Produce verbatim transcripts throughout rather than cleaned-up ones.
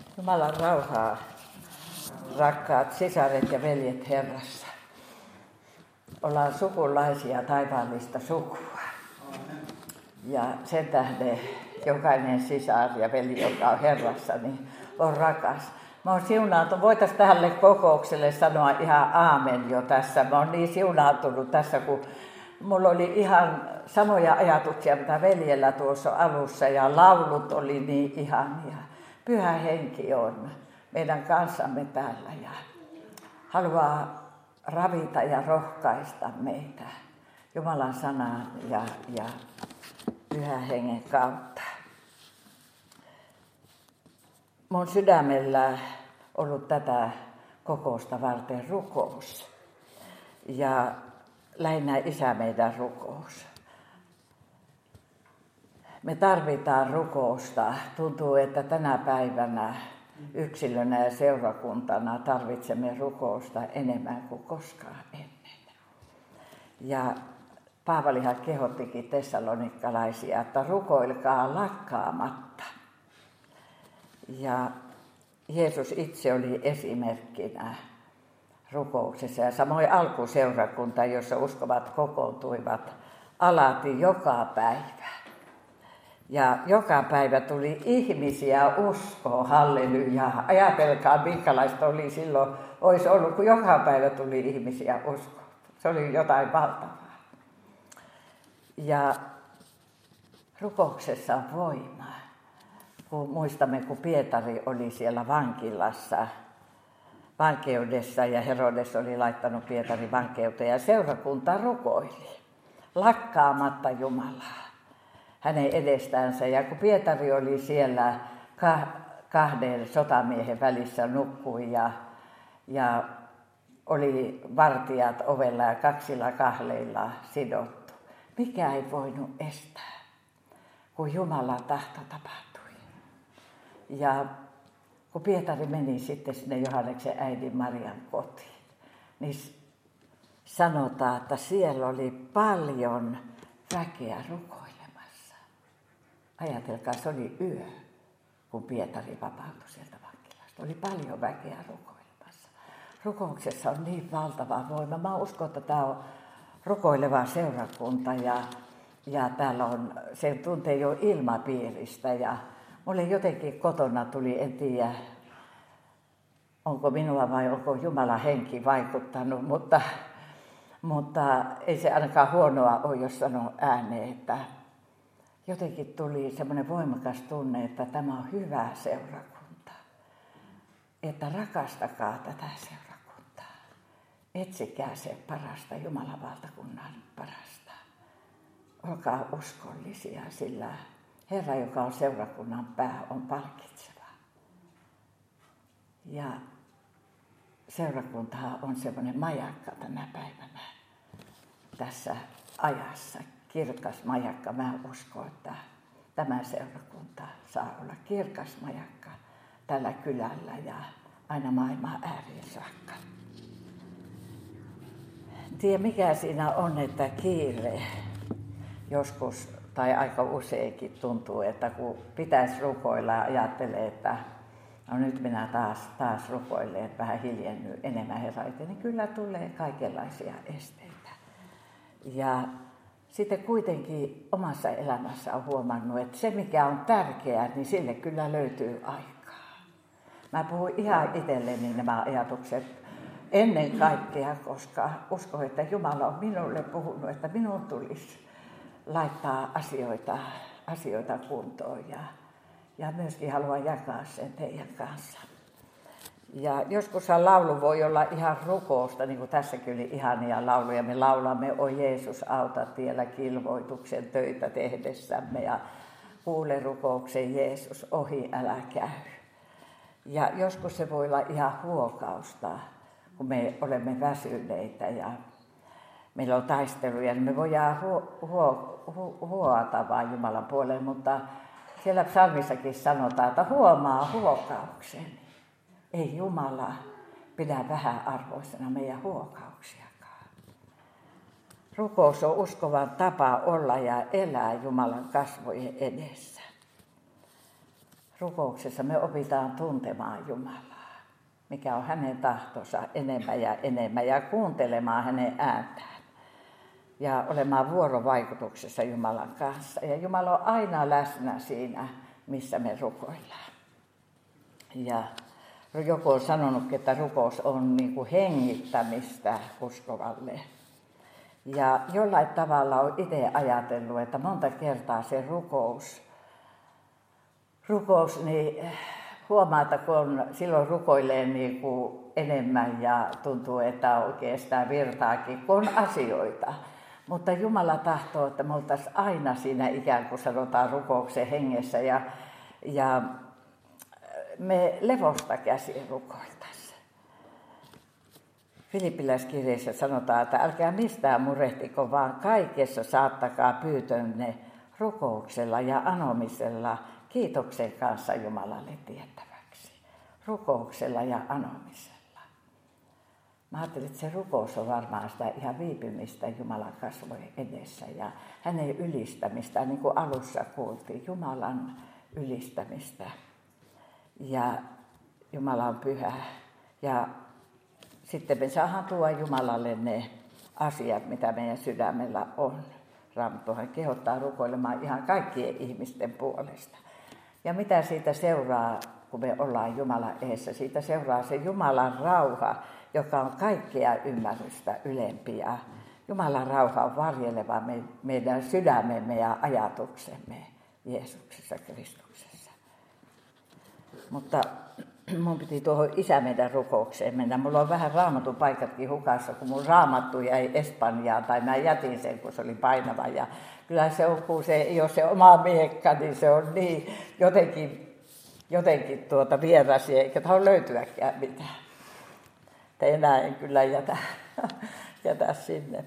Jumalan rauhaa, rakkaat sisaret ja veljet Herrassa. Ollaan sukulaisia taivaallista sukua. Ja sen tähden jokainen sisar ja veli, joka on Herrassa, niin on rakas. Mä oon siunaantunut, voitaisiin tälle kokoukselle sanoa ihan aamen jo tässä. Mä oon niin siunaantunut tässä, kun mulla oli ihan samoja ajatuksia, mitä veljellä tuossa alussa, ja laulut oli niin ihania. Pyhä Henki on meidän kanssamme täällä ja haluaa ravita ja rohkaista meitä Jumalan sanan ja, ja Pyhän Hengen kautta. Mun sydämellä ollut tätä kokousta varten rukous ja lähinnä Isä meidän rukous. Me tarvitaan rukousta. Tuntuu, että tänä päivänä yksilönä ja seurakuntana tarvitsemme rukousta enemmän kuin koskaan ennen. Ja Paavalihan kehottikin tessalonikkalaisia, että rukoilkaa lakkaamatta. Ja Jeesus itse oli esimerkkinä rukouksessa ja samoin alkuseurakunta, jossa uskovat kokoontuivat alati joka päivä. Ja joka päivä tuli ihmisiä uskoon, halleluja. Ajatelkaa, minkälaista oli silloin, olisi ollut, kun joka päivä tuli ihmisiä uskoon. Se oli jotain valtavaa. Ja rukouksessa on voimaa. Kun muistamme, kun Pietari oli siellä vankilassa, vankeudessa, ja Herodes oli laittanut Pietarin vankeuteen, ja seurakunta rukoili lakkaamatta Jumalaa hänen edestänsä. Ja kun Pietari oli siellä kahden sotamiehen välissä, nukkui ja, ja oli vartijat ovella ja kaksilla kahleilla sidottu, mikä ei voinut estää, kun Jumalan tahto tapahtui. Ja kun Pietari meni sitten sinne Johanneksen äidin Marian kotiin, niin sanotaan, että siellä oli paljon väkeä rukoilemassa. Ajatelkaa, se oli yö, kun Pietari vapautui sieltä vankilasta. Oli paljon väkeä rukoilemassa. Rukouksessa on niin valtava voima. Mä uskon, että tämä on rukoileva seurakunta ja, ja täällä on, se tuntee jo ilmapiiristä. Ja mulle jotenkin kotona tuli, en tiedä, onko minua vai onko Jumalan henki vaikuttanut, mutta, mutta ei se ainakaan huonoa ole, jos sanoo ääneen, että jotenkin tuli semmoinen voimakas tunne, että tämä on hyvä seurakunta. Että rakastakaa tätä seurakuntaa. Etsikää se parasta, Jumalan valtakunnan parasta. Olkaa uskollisia, sillä Herra, joka on seurakunnan pää, on palkitseva. Ja seurakunta on semmoinen majakka tänä päivänä tässä ajassa. Kirkas majakka. Mä uskon, että tämä seurakunta saa olla kirkas majakka tällä kylällä ja aina maailman ääriin saakka. En tiedä mikä siinä on, että kiire joskus tai aika useinkin tuntuu, että kun pitäisi rukoilla ja ajattelee, että no nyt minä taas, taas rukoilen, että vähän hiljennyt enemmän Herra eteen, niin kyllä tulee kaikenlaisia esteitä. Ja sitten kuitenkin omassa elämässä on huomannut, että se mikä on tärkeää, niin sille kyllä löytyy aikaa. Mä puhun ihan itselleni nämä ajatukset ennen kaikkea, koska uskon, että Jumala on minulle puhunut, että minun tulisi laittaa asioita, asioita kuntoon ja, ja myöskin haluan jakaa sen teidän kanssa. Ja joskushan laulu voi olla ihan rukousta, niin kuin tässäkin oli ihania lauluja. Me laulamme, o Jeesus, auta tiellä kilvoituksen töitä tehdessämme ja kuule rukouksen Jeesus, ohi älä käy. Ja joskus se voi olla ihan huokausta, kun me olemme väsyneitä ja meillä on taisteluja, niin me voidaan huo, huo, hu, huoata vaan Jumalan puolelle, mutta siellä psalmissakin sanotaan, että huomaa huokauksen. Ei Jumala pidä vähäarvoisena meidän huokauksiakaan. Rukous on uskovan tapa olla ja elää Jumalan kasvojen edessä. rukouksessa me opitaan tuntemaan Jumalaa, mikä on hänen tahtonsa enemmän ja enemmän, ja kuuntelemaan hänen ääntään ja olemaan vuorovaikutuksessa Jumalan kanssa. Ja Jumala on aina läsnä siinä, missä me rukoillaan. Ja joku on sanonut, että rukous on niin kuin hengittämistä uskovalle. Ja jollain tavalla olen itse ajatellut, että monta kertaa se rukous, rukous niin huomaa, että kun silloin rukoilee niin kuin enemmän ja tuntuu, että oikeastaan virtaakin, kun on asioita. Mutta Jumala tahtoo, että me oltaisiin aina siinä ikään kuin sanotaan rukouksen hengessä ja, ja me levosta käsin rukoiltaisiin. Filippiläiskirjeessä sanotaan, että älkää mistään murehtiko, vaan kaikessa saattakaa pyytönne rukouksella ja anomisella kiitoksen kanssa Jumalalle tiettäväksi. Rukouksella ja anomisella. Mä ajattelin, että se rukous on varmaan sitä ihan viipymistä Jumalan kasvojen edessä ja hänen ylistämistä, niin kuin alussa kuultiin, Jumalan ylistämistä. Ja Jumala on pyhä. Ja sitten me saadaan tuoda Jumalalle ne asiat, mitä meidän sydämellä on. Raamattuhan kehottaa rukoilemaan ihan kaikkien ihmisten puolesta. Ja mitä siitä seuraa, kun me ollaan Jumalan edessä? Siitä seuraa se Jumalan rauha, joka on kaikkea ymmärrystä ylempi. Ja Jumalan rauha on varjeleva meidän sydämemme ja ajatuksemme Jeesuksessa Kristuksessa. Mutta mun piti tuohon Isä meidän rukoukseen mennä. Mulla on vähän raamatun paikatkin hukassa, kun mun raamattu jäi Espanjaan, tai mä jätin sen, kun se oli painava. Ja kyllä se on, kun se ei ole se oma miekka, niin se on niin jotenkin, jotenkin tuota vierasi, eikä tahdo löytyäkään mitään. Että enää en kyllä jätä, jätä sinne.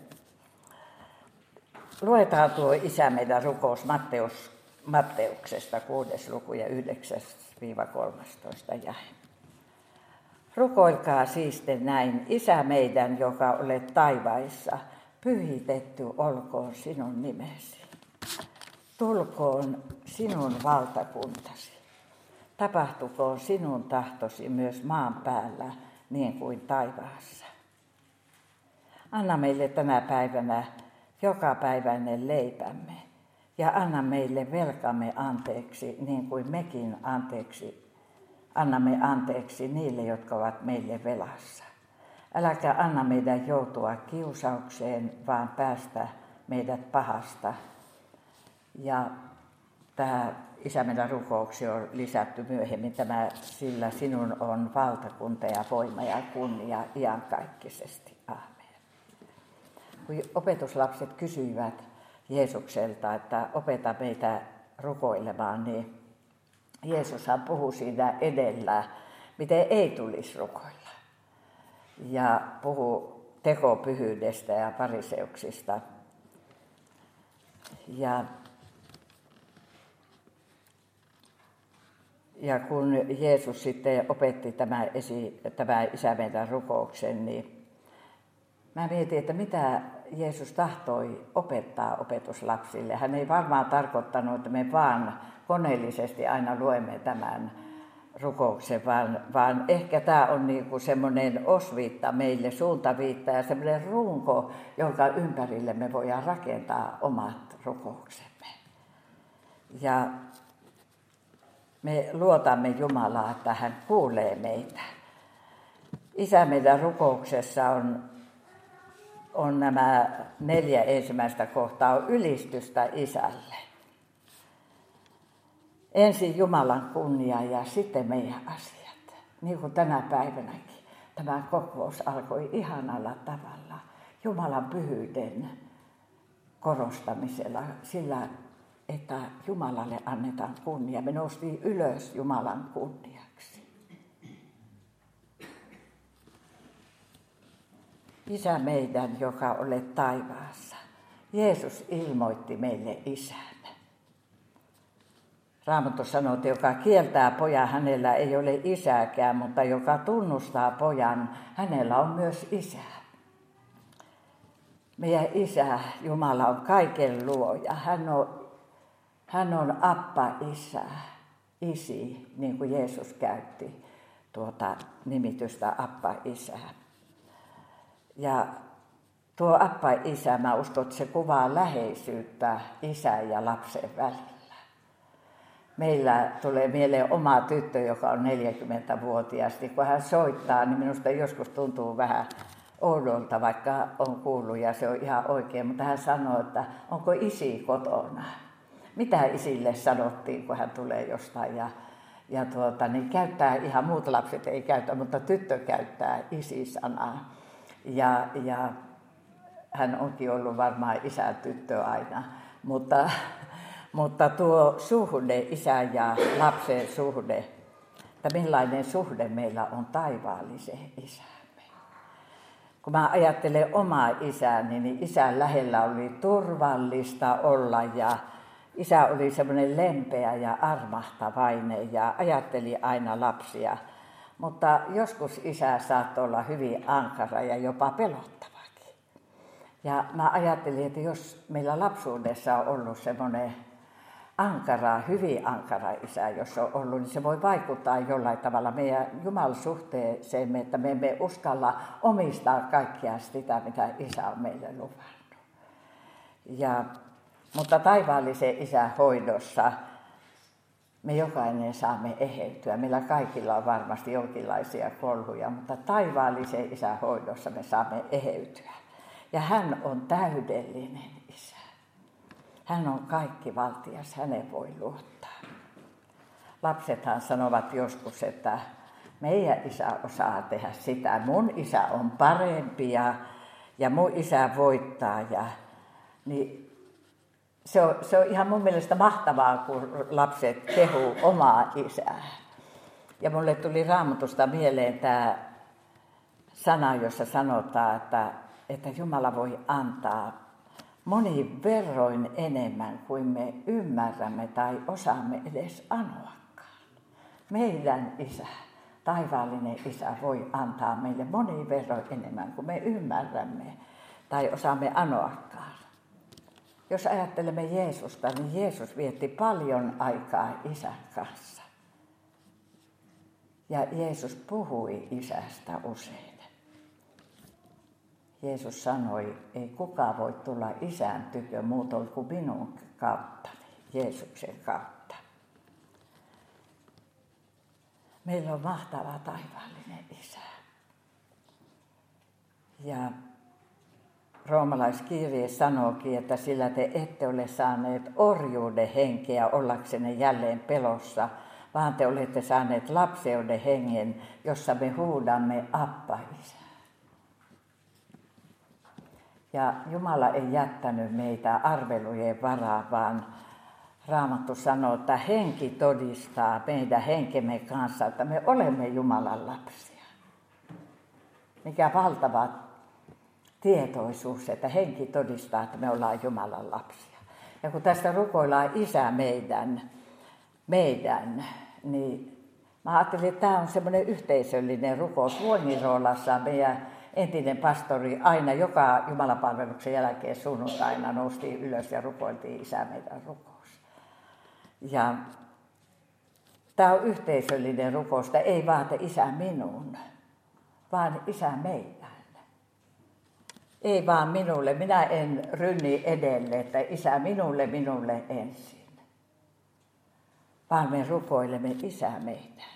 Luetaan tuo Isä meidän rukous Matteus, Matteuksesta, kuudes luku ja yhdeksäs kolmastoista jae. Rukoilkaa siis näin, Isä meidän, joka olet taivaissa, pyhitetty olkoon sinun nimesi. Tulkoon sinun valtakuntasi. Tapahtukoon sinun tahtosi myös maan päällä, niin kuin taivaassa. Anna meille tänä päivänä jokapäiväinen leipämme. Ja anna meille velkamme anteeksi, niin kuin mekin anteeksi, annamme anteeksi niille, jotka ovat meille velassa. Äläkä anna meidän joutua kiusaukseen, vaan päästä meidät pahasta. Ja tämä Isä meidän rukouksi on lisätty myöhemmin tämä, sillä sinun on valtakunta ja voima ja kunnia iankaikkisesti. Aamen. Kun opetuslapset kysyivät Jeesukselta, että opeta meitä rukoilemaan, niin Jeesushan puhui siinä edellä, miten ei tulisi rukoilla. Ja puhui tekopyhyydestä ja fariseuksista. Ja, ja kun Jeesus sitten opetti tämän, esi, tämän Isä meidän rukouksen, niin mä mietin, että mitä Jeesus tahtoi opettaa opetuslapsille. Hän ei varmaan tarkoittanut, että me vaan koneellisesti aina luemme tämän rukouksen, vaan, vaan ehkä tämä on niinku semmoinen osviitta meille, suuntaviitta ja semmoinen runko, jonka ympärille me voidaan rakentaa omat rukouksemme. Ja me luotamme Jumalaa, että hän kuulee meitä. Isä meidän rukouksessa on on nämä neljä ensimmäistä kohtaa on ylistystä Isälle. Ensin Jumalan kunnia ja sitten meidän asiat. Niin kuin tänä päivänäkin. Tämä kokous alkoi ihanalla tavalla Jumalan pyhyyden korostamisella, sillä että Jumalalle annetaan kunnia. Me noustiin ylös Jumalan kunniaksi. Isä meidän, joka olet taivaassa. Jeesus ilmoitti meille Isän. Raamattu sanoo, että joka kieltää pojan, hänellä ei ole isääkään, mutta joka tunnustaa pojan, hänellä on myös isä. Meidän Isä, Jumala, on kaiken luoja. Hän on, hän on Appa Isä. isi, niin kuin Jeesus käytti tuota nimitystä Appa Isä. Ja tuo Appa Isä, mä uskon, että se kuvaa läheisyyttä isän ja lapsen välillä. Meillä tulee mieleen oma tyttö, joka on neljäkymmentävuotias. Kun hän soittaa, niin minusta joskus tuntuu vähän oudolta, vaikka on kuullut ja se on ihan oikein. Mutta hän sanoo, että onko isi kotona? Mitä isille sanottiin, kun hän tulee jostain? Ja, ja tuota, niin käyttää ihan muut lapset ei käytä, mutta tyttö käyttää isi-sanaa. Ja, ja hän onkin ollut varmaan isän tyttö aina. Mutta, mutta tuo suhde, isän ja lapsen suhde, että millainen suhde meillä on taivaalliseen isäämme. Kun mä ajattelen omaa isääni, niin isän lähellä oli turvallista olla ja isä oli semmoinen lempeä ja armahtavainen ja ajatteli aina lapsia. Mutta joskus isä saattoi olla hyvin ankara ja jopa pelottavakin. Ja mä ajattelin, että jos meillä lapsuudessa on ollut semmoinen ankara, hyvin ankara isä, jos on ollut, niin se voi vaikuttaa jollain tavalla meidän jumalasuhteeseemme, että me emme uskalla omistaa kaikkea sitä, mitä isä on meille luvannut. Ja, mutta taivaallisen isän hoidossa me jokainen saamme eheytyä. Meillä kaikilla on varmasti jonkinlaisia kolhuja, mutta taivaallisen isän hoidossa me saamme eheytyä. Ja hän on täydellinen isä. Hän on kaikki valtias, häneen voi luottaa. Lapsethan sanovat joskus, että meidän isä osaa tehdä sitä. Mun isä on parempi ja, ja mun isä voittaa. Ja, niin se, on, se on ihan mun mielestä mahtavaa, kun lapset kehuu omaa isää. Ja mulle tuli Raamatusta mieleen tämä sana, jossa sanotaan, että, että Jumala voi antaa monin verroin enemmän kuin me ymmärrämme tai osaamme edes anoakaan. Meidän isä, taivaallinen isä, voi antaa meille monin verroin enemmän kuin me ymmärrämme tai osaamme anoakaan. Jos ajattelemme Jeesusta, niin Jeesus vietti paljon aikaa isän kanssa. Ja Jeesus puhui isästä usein. Jeesus sanoi, ei kukaan voi tulla isän tykö muutoin kuin minun kauttani, Jeesuksen kautta. Meillä on mahtava taivaallinen isä. Ja roomalaiskirje sanookin, että sillä te ette ole saaneet orjuuden henkeä ollaksenne jälleen pelossa, vaan te olette saaneet lapseuden hengen, jossa me huudamme Appa Isä. Ja Jumala ei jättänyt meitä arvelujen varaan, vaan Raamattu sanoo, että henki todistaa meidän henkemme kanssa, että me olemme Jumalan lapsia. Mikä valtava tietoisuus, että henki todistaa, että me ollaan Jumalan lapsia. Ja kun tästä rukoillaan Isä meidän, meidän niin mä ajattelin, että tämä on semmoinen yhteisöllinen rukous. Vuoniroolassa meidän entinen pastori aina joka jumalapalveluksen jälkeen sunnuntaina noustiin ylös ja rukoiltiin Isä meidän rukous. Ja tämä on yhteisöllinen rukous, että ei vaata Isä minun, vaan Isä meidän. Ei vaan minulle, minä en rynni edelle, että Isä minulle, minulle ensin. Vaan me rukoilemme Isä meidän.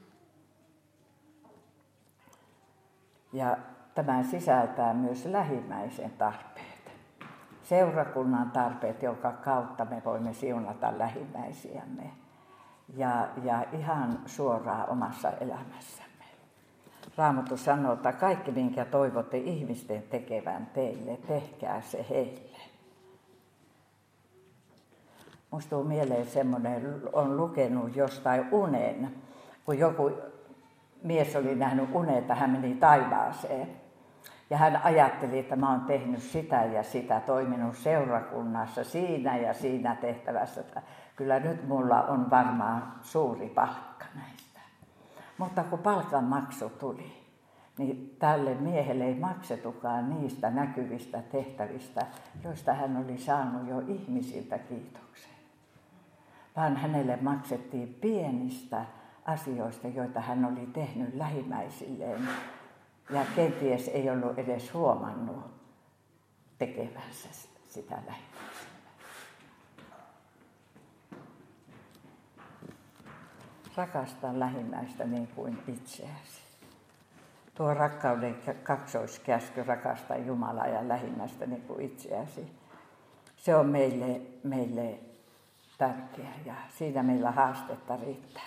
Ja tämä sisältää myös lähimmäisen tarpeet. Seurakunnan tarpeet, jonka kautta me voimme siunata lähimmäisiämme. Ja, ja ihan suoraan omassa elämässämme. Raamattu sanoo, että kaikki minkä toivotte ihmisten tekevän teille, tehkää se heille. Musta tulee mieleen semmoinen, on lukenut jostain unen, kun joku mies oli nähnyt unen, että hän meni taivaaseen. Ja hän ajatteli, että mä oon tehnyt sitä ja sitä, toiminut seurakunnassa siinä ja siinä tehtävässä. Että kyllä nyt mulla on varmaan suuri palkka näistä. Mutta kun palkanmaksu tuli, niin tälle miehelle ei maksetukaan niistä näkyvistä tehtävistä, joista hän oli saanut jo ihmisiltä kiitoksen. vaan hänelle maksettiin pienistä asioista, joita hän oli tehnyt lähimmäisilleen. Ja kenties ei ollut edes huomannut tekevänsä sitä lähimmäisille. Rakasta lähimmäistä niin kuin itseäsi. Tuo rakkauden kaksoiskäsky, rakasta Jumalaa ja lähimmäistä niin kuin itseäsi. Se on meille, meille tärkeä ja siinä meillä haastetta riittää.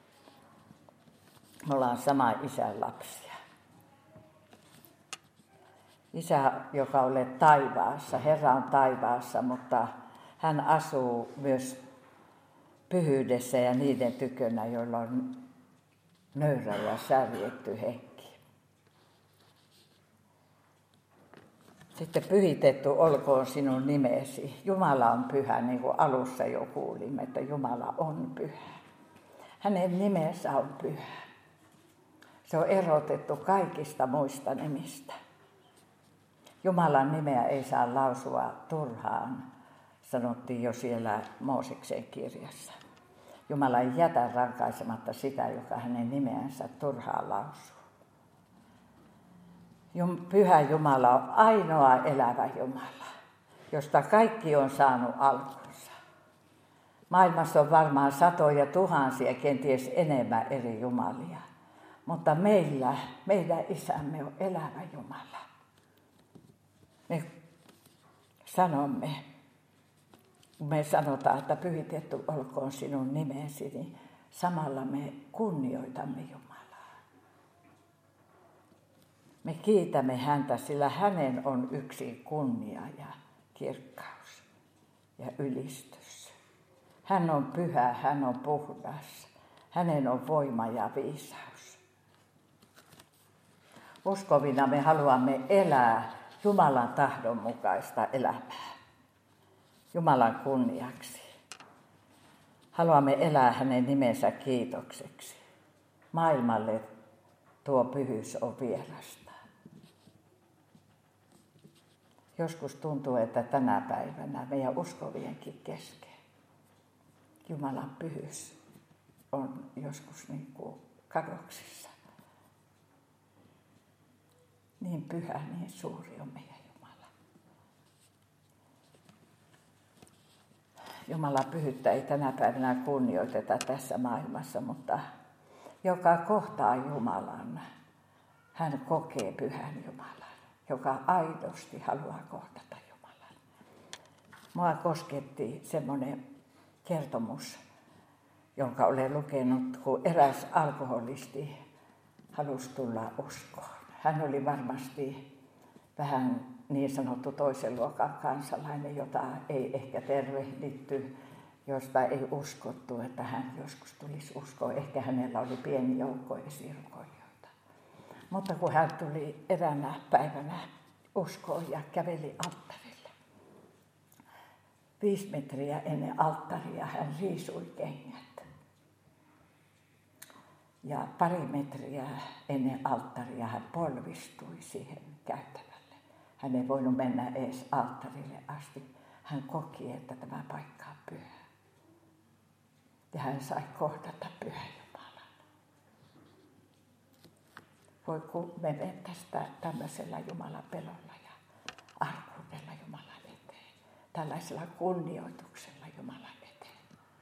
Me ollaan sama isän lapsia. Isä, joka olet taivaassa, Herra on taivaassa, mutta hän asuu myös pyhyydessä ja niiden tykönä, joilla on nöyrä ja särjetty henki. Sitten pyhitetty olkoon sinun nimesi. Jumala on pyhä, niin kuin alussa jo kuulimme, että Jumala on pyhä. Hänen nimensä on pyhä. Se on erotettu kaikista muista nimistä. Jumalan nimeä ei saa lausua turhaan, sanottiin jo siellä Mooseksen kirjassa. Jumala ei jätä rankaisematta sitä, joka hänen nimeänsä turhaan lausuu. Pyhä Jumala on ainoa elävä Jumala, josta kaikki on saanut alkunsa. Maailmassa on varmaan satoja tuhansia, kenties enemmän eri jumalia. Mutta meillä, meidän isämme on elävä Jumala. Me sanomme, me sanotaan, että pyhitetty olkoon sinun nimesi, niin samalla me kunnioitamme Jumalaa. Me kiitämme häntä, sillä hänen on yksi kunnia ja kirkkaus ja ylistys. Hän on pyhä, hän on puhdas, hänen on voima ja viisaus. Uskovina me haluamme elää Jumalan tahdon mukaista elämää, Jumalan kunniaksi. Haluamme elää hänen nimensä kiitokseksi. Maailmalle tuo pyhyys on vierasta. Joskus tuntuu, että tänä päivänä meidän uskovienkin kesken Jumalan pyhyys on joskus niin kuin kadoksissa. Niin pyhä, niin suuri on meidän Jumala. Jumalan pyhyyttä ei tänä päivänä kunnioiteta tässä maailmassa, mutta joka kohtaa Jumalan, hän kokee pyhän Jumalan, joka aidosti haluaa kohdata Jumalan. Mua kosketti semmoinen kertomus, jonka olen lukenut, kun eräs alkoholisti halusi tulla uskoon. Hän oli varmasti vähän niin sanottu toisen luokan kansalainen, jota ei ehkä tervehditty, josta ei uskottu, että hän joskus tulisi uskoon. Ehkä hänellä oli pieni joukko esirukoilijoita. Mutta kun hän tuli eräänä päivänä uskoon ja käveli alttarille. Viisi metriä ennen alttaria hän riisui kengät. Ja pari metriä ennen alttaria hän polvistui siihen käytävälle. Hän ei voinut mennä edes alttarille asti. Hän koki, että tämä paikka on pyhä. Ja hän sai kohdata pyhän Jumalan. Voi kun me mentäisiin tämmöisellä Jumalan pelolla ja arkuudella Jumalan eteen. Tällaisella kunnioituksella Jumalan eteen.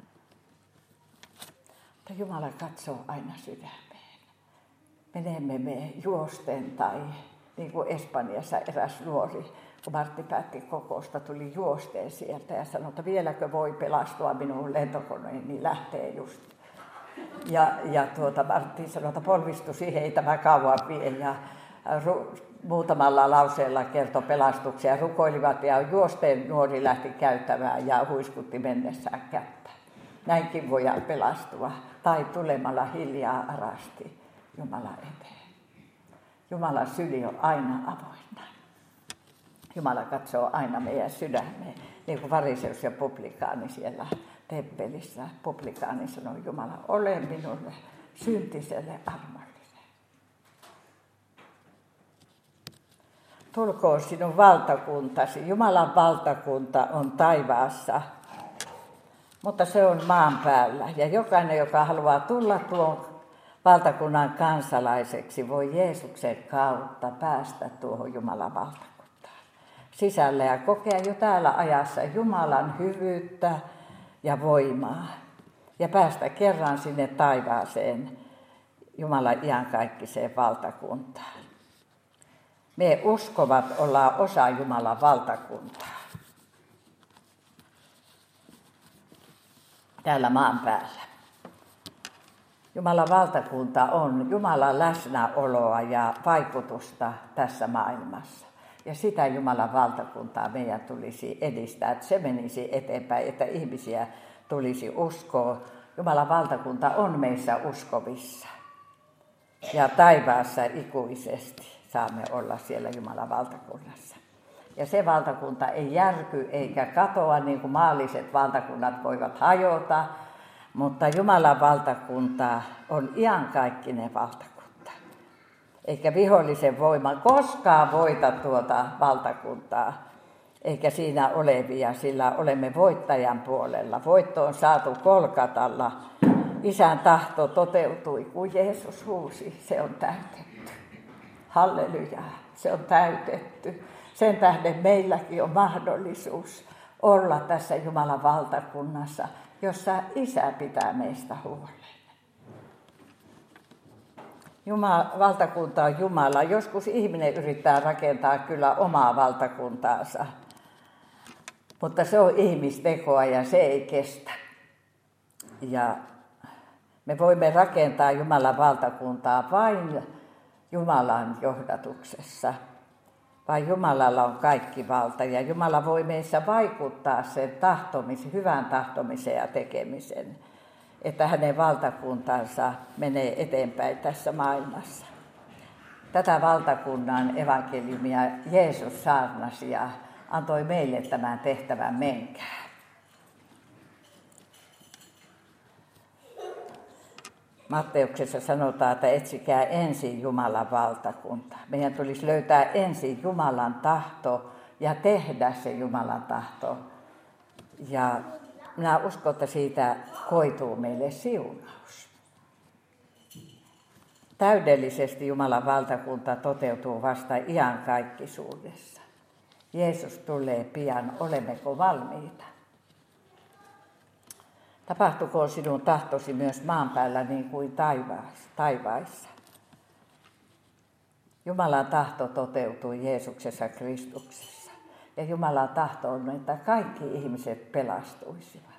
Mutta Jumala katsoo aina sydämeen. Menemme me juosten tai niin kuin Espanjassa eräs nuori, kun Martti päätti kokousta, tuli juosteen sieltä ja sanoi, että vieläkö voi pelastua minun lentokoneen, niin lähtee just. Ja, ja tuota, Martti sanoi, että polvistu siihen, ei tämä kauan vie. Ja ru, muutamalla lauseella kertoi pelastuksia, rukoilivat ja juosteen nuori lähti käyttämään ja huiskutti mennessään kättä. Näinkin voidaan pelastua tai tulemalla hiljaa arasti Jumalan eteen. Jumalan syli on aina avoinna. Jumala katsoo aina meidän sydämeen, niin kuin fariseus ja publikaani siellä temppelissä. Publikaani sanoi, Jumala, ole minulle syntiselle armollinen. Tulkoon sinun valtakuntasi. Jumalan valtakunta on taivaassa. mutta se on maan päällä. Ja jokainen, joka haluaa tulla tuon valtakunnan kansalaiseksi, voi Jeesuksen kautta päästä tuohon Jumalan valtakuntaan sisälle ja kokea jo täällä ajassa Jumalan hyvyyttä ja voimaa. Ja päästä kerran sinne taivaaseen Jumalan iankaikkiseen valtakuntaan. Me uskovat ollaan osa Jumalan valtakuntaa. Täällä maan päällä. Jumalan valtakunta on Jumalan läsnäoloa ja vaikutusta tässä maailmassa. Ja sitä Jumalan valtakuntaa meidän tulisi edistää, että se menisi eteenpäin, että ihmisiä tulisi uskoa. Jumalan valtakunta on meissä uskovissa. Ja taivaassa ikuisesti saamme olla siellä Jumalan valtakunnassa. Ja se valtakunta ei järky eikä katoa, niin kuin maalliset valtakunnat voivat hajota, mutta Jumalan valtakunta on iankaikkinen valtakunta. Eikä vihollisen voima koskaan voita tuota valtakuntaa, eikä siinä olevia, sillä olemme voittajan puolella. Voitto on saatu Kolkatalla. Isän tahto toteutui, kun Jeesus huusi, se on täytetty. Halleluja, se on täytetty. Sen tähden meilläkin on mahdollisuus olla tässä Jumalan valtakunnassa, jossa Isä pitää meistä huolen. Jumala, valtakunta on Jumala. Joskus ihminen yrittää rakentaa kyllä omaa valtakuntaansa, mutta se on ihmistekoa ja se ei kestä. Ja me voimme rakentaa Jumalan valtakuntaa vain Jumalan johdatuksessa. Vain Jumalalla on kaikki valta ja Jumala voi meissä vaikuttaa sen tahtomisen, hyvän tahtomisen ja tekemisen, että hänen valtakuntansa menee eteenpäin tässä maailmassa. Tätä valtakunnan evankeliumia Jeesus saarnasi ja antoi meille tämän tehtävän menkää. Matteuksessa sanotaan, että etsikää ensin Jumalan valtakunta. Meidän tulisi löytää ensin Jumalan tahto ja tehdä se Jumalan tahto. Ja minä uskon, että siitä koituu meille siunaus. Täydellisesti Jumalan valtakunta toteutuu vasta iankaikkisuudessa. Jeesus tulee pian, olemmeko valmiita? Tapahtukoon sinun tahtosi myös maan päällä niin kuin taivaissa. Jumalan tahto toteutuu Jeesuksessa Kristuksessa. Ja Jumalan tahto on, että kaikki ihmiset pelastuisivat.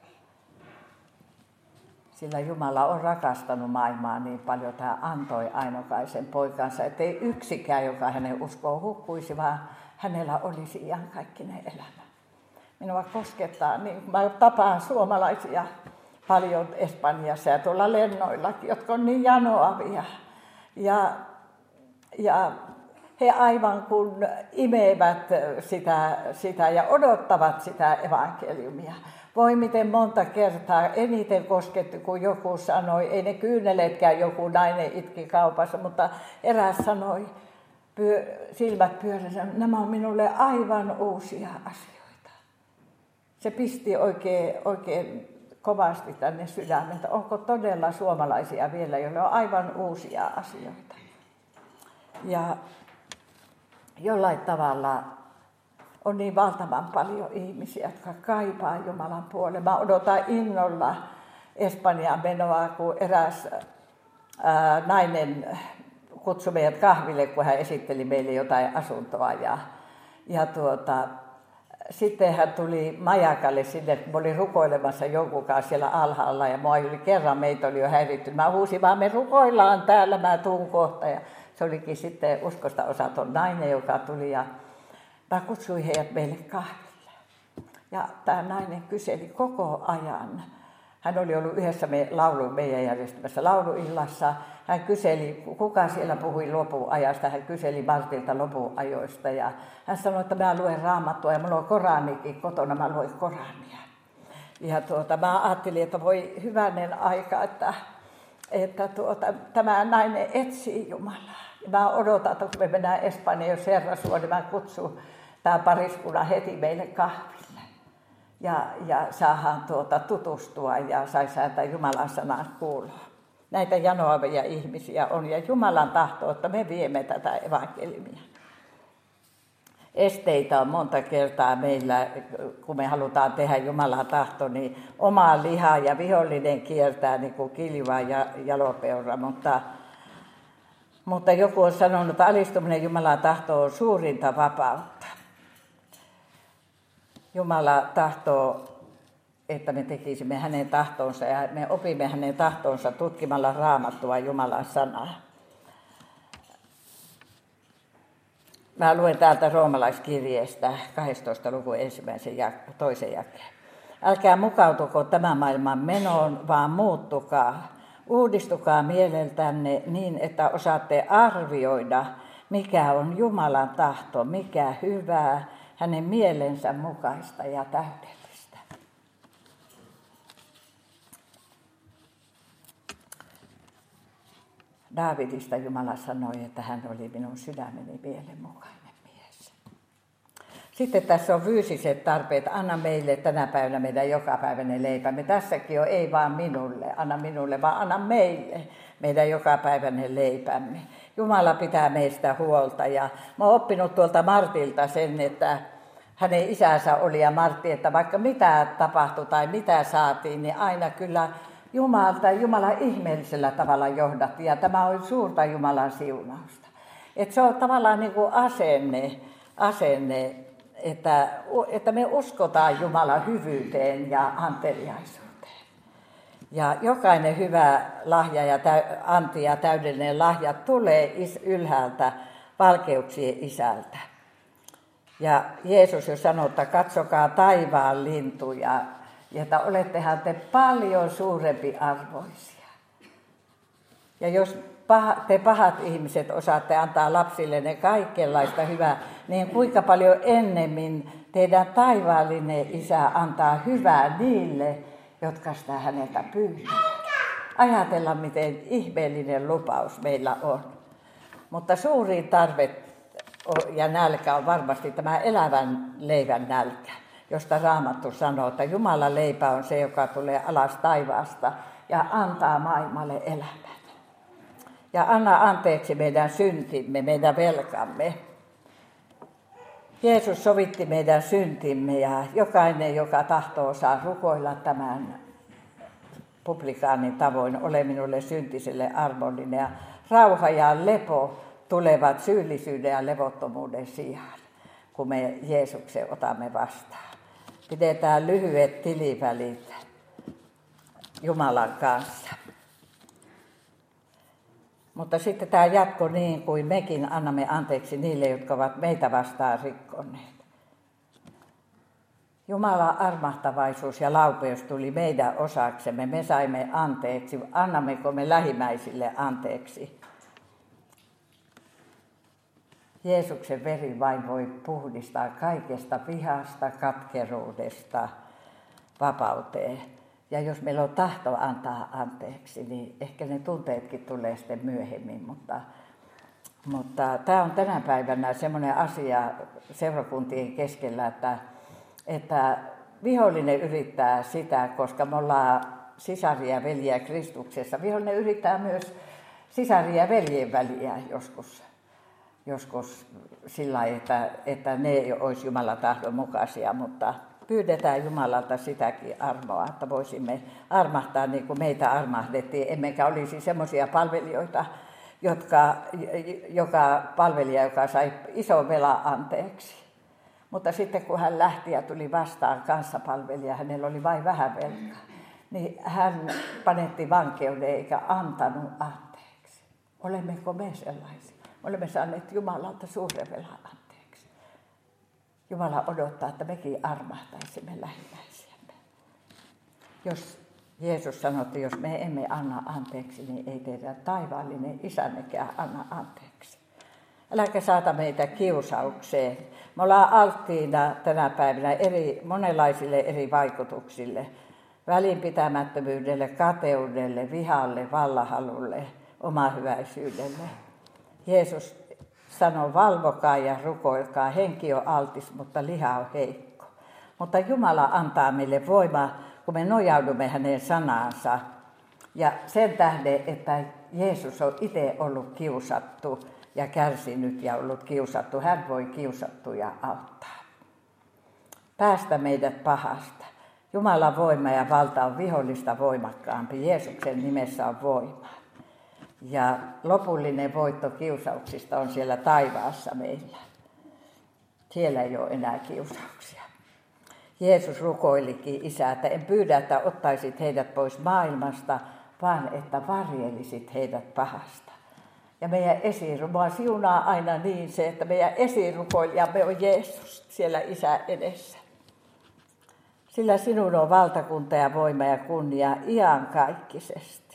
Sillä Jumala on rakastanut maailmaa niin paljon, että hän antoi ainokaisen poikansa, ettei yksikään, joka hänen uskoon hukkuisi, vaan hänellä olisi iankaikkinen elämä. Minua koskettaa, niin mä tapaan suomalaisia paljon Espanjassa ja tuolla lennoillakin, jotka on niin janoavia. Ja, ja he aivan kun imevät sitä, sitä ja odottavat sitä evankeliumia. Voi miten monta kertaa eniten kosketti, kun joku sanoi, ei ne kyyneletkään, joku nainen itki kaupassa, mutta eräs sanoi, pyö, silmät pyöränsä, nämä on minulle aivan uusia asioita. Se pisti oikein, oikein kovasti tänne sydämen, että onko todella suomalaisia vielä, joilla on aivan uusia asioita. Ja jollain tavalla on niin valtavan paljon ihmisiä, jotka kaipaa Jumalan puoleen. Mä odotan innolla Espanjaan menoa, kun eräs ää, nainen kutsui meidät kahville, kun hän esitteli meille jotain asuntoa. Ja, ja tuota, sitten hän tuli majakalle sinne, kun mä olin rukoilemassa jonkun kanssa siellä alhaalla. Ja mua oli kerran, meitä oli jo häiritty. Mä huusin vaan, me rukoillaan täällä, mä tuun kohta. Ja se olikin sitten uskosta osaton nainen, joka tuli ja mä kutsuin heidät meille kahville. Ja tämä nainen kyseli koko ajan. Hän oli ollut yhdessä me, laulu, meidän järjestämässä lauluillassa. Hän kyseli, kuka siellä puhui lopuajasta. Hän kyseli Martilta lopuajoista. Ja hän sanoi, että mä luen Raamattua ja mulla on Koranikin kotona, mä luen Korania. Ja tuota, mä ajattelin, että voi hyvänen aika, että, että tuota, tämä nainen etsii Jumalaa. Ja mä odotan, että kun me mennään Espanjaan, jos Herra suo, niin mä kutsun tämä pariskunnan heti meille kahville. ja, ja saadaan tuota tutustua ja saisi häntä Jumalan sanaa kuulla. Näitä janoavia ihmisiä on ja Jumalan tahto, että me viemme tätä evankeliumia. Esteitä on monta kertaa meillä, kun me halutaan tehdä Jumalan tahto, niin omaa lihaa ja vihollinen kiertää niin kuin kiljuva ja jalopeura, mutta, mutta joku on sanonut, että alistuminen Jumalan tahtoon on suurinta vapautta. Jumala tahtoo, että me tekisimme hänen tahtonsa ja me opimme hänen tahtonsa tutkimalla Raamattua Jumalan sanaa. Mä luen täältä roomalaiskirjeestä kahdestoista luvun ensimmäisen ja toisen jakeen. Älkää mukautuko tämän maailman menoon, vaan muuttukaa. Uudistukaa mieleltänne niin, että osaatte arvioida, mikä on Jumalan tahto, mikä hyvää, hänen mielensä mukaista ja täydellistä. Daavidista Jumala sanoi, että hän oli minun sydämeni mielenmukainen mies. Sitten tässä on fyysiset tarpeet. Anna meille tänä päivänä meidän jokapäiväinen leipämme. Tässäkin on ei vaan minulle, anna minulle, vaan anna meille meidän jokapäiväinen leipämme. Jumala pitää meistä huolta ja mä oon oppinut tuolta Martilta sen, että hänen isänsä oli ja Martti, että vaikka mitä tapahtui tai mitä saatiin, niin aina kyllä Jumalta, Jumalan ihmeellisellä tavalla johdatti ja tämä on suurta Jumalan siunausta. Että se on tavallaan niin kuin asenne, asenne että, että me uskotaan Jumalan hyvyyteen ja anteliaisuuteen. Ja jokainen hyvä lahja ja anti ja täydellinen lahja tulee ylhäältä valkeuksien isältä. Ja Jeesus jo sanoi, että katsokaa taivaan lintuja, ja että olettehan te paljon suurempi arvoisia. Ja jos te pahat ihmiset osaatte antaa lapsillenne kaikenlaista hyvää, niin kuinka paljon ennemmin teidän taivaallinen isä antaa hyvää niille, jotka sitä häneltä pyytävät. Ajatella, miten ihmeellinen lupaus meillä on. Mutta suurin tarve ja nälkä on varmasti tämä elävän leivän nälkä, josta Raamattu sanoo, että Jumalan leipä on se, joka tulee alas taivaasta ja antaa maailmalle elämän. Ja anna anteeksi meidän syntimme, meidän velkamme. Jeesus sovitti meidän syntimme ja jokainen, joka tahtoo, saa rukoilla tämän publikaanin tavoin, ole minulle syntiselle armollinen. Ja rauha ja lepo tulevat syyllisyyden ja levottomuuden sijaan, kun me Jeesuksen otamme vastaan. Pidetään lyhyet tilivälit Jumalan kanssa. Mutta sitten tämä jatko niin kuin mekin annamme anteeksi niille, jotka ovat meitä vastaan rikkoneet. Jumalan armahtavaisuus ja laupeus tuli meidän osaksemme. Me saimme anteeksi. Annammeko me lähimmäisille anteeksi? Jeesuksen veri vain voi puhdistaa kaikesta vihasta, katkeruudesta, vapauteen. Ja jos meillä on tahto antaa anteeksi, niin ehkä ne tunteetkin tulee sitten myöhemmin. Mutta, mutta tämä on tänä päivänä semmoinen asia seurakuntien keskellä, että, että vihollinen yrittää sitä, koska me ollaan sisaria ja veljiä Kristuksessa. Vihollinen yrittää myös sisaria ja veljen väliä joskus. Joskus sillä lailla, että, että ne ei olisi Jumalan tahdon mukaisia, mutta pyydetään Jumalalta sitäkin armoa, että voisimme armahtaa niin kuin meitä armahdettiin, emmekä olisi semmoisia palvelijoita, jotka, joka palvelija, joka sai ison velan anteeksi. Mutta sitten kun hän lähti ja tuli vastaan kanssapalvelija, hänellä oli vain vähän velkaa, niin hän panetti vankeuden eikä antanut anteeksi. Olemmeko me sellaisia? Olemme saaneet Jumalalta suuren velan anteeksi. Jumala odottaa, että mekin armahtaisimme lähimmäisiämme. Jos Jeesus sanoi, että jos me emme anna anteeksi, niin ei teidän taivaallinen isännekään anna anteeksi. Äläkä saata meitä kiusaukseen. Me ollaan alttiina tänä päivänä eri, monenlaisille eri vaikutuksille. Välinpitämättömyydelle, kateudelle, vihalle, vallahalulle, omahyväisyydelle. Jeesus sanoi, valvokaa ja rukoilkaa, henki on altis, mutta liha on heikko. Mutta Jumala antaa meille voimaa, kun me nojaudumme hänen sanaansa. Ja sen tähden, että Jeesus on itse ollut kiusattu ja kärsinyt ja ollut kiusattu, hän voi kiusattuja auttaa. Päästä meidät pahasta. Jumalan voima ja valta on vihollista voimakkaampi. Jeesuksen nimessä on voima. Ja lopullinen voitto kiusauksista on siellä taivaassa meillä. Siellä ei ole enää kiusauksia. Jeesus rukoilikin Isää, että en pyydä, että ottaisit heidät pois maailmasta, vaan että varjelisit heidät pahasta. Ja meidän esirukoilija siunaa aina niin se, että meidän esirukoilijamme on Jeesus siellä Isän edessä. Sillä sinun on valtakunta ja voima ja kunnia iankaikkisesti.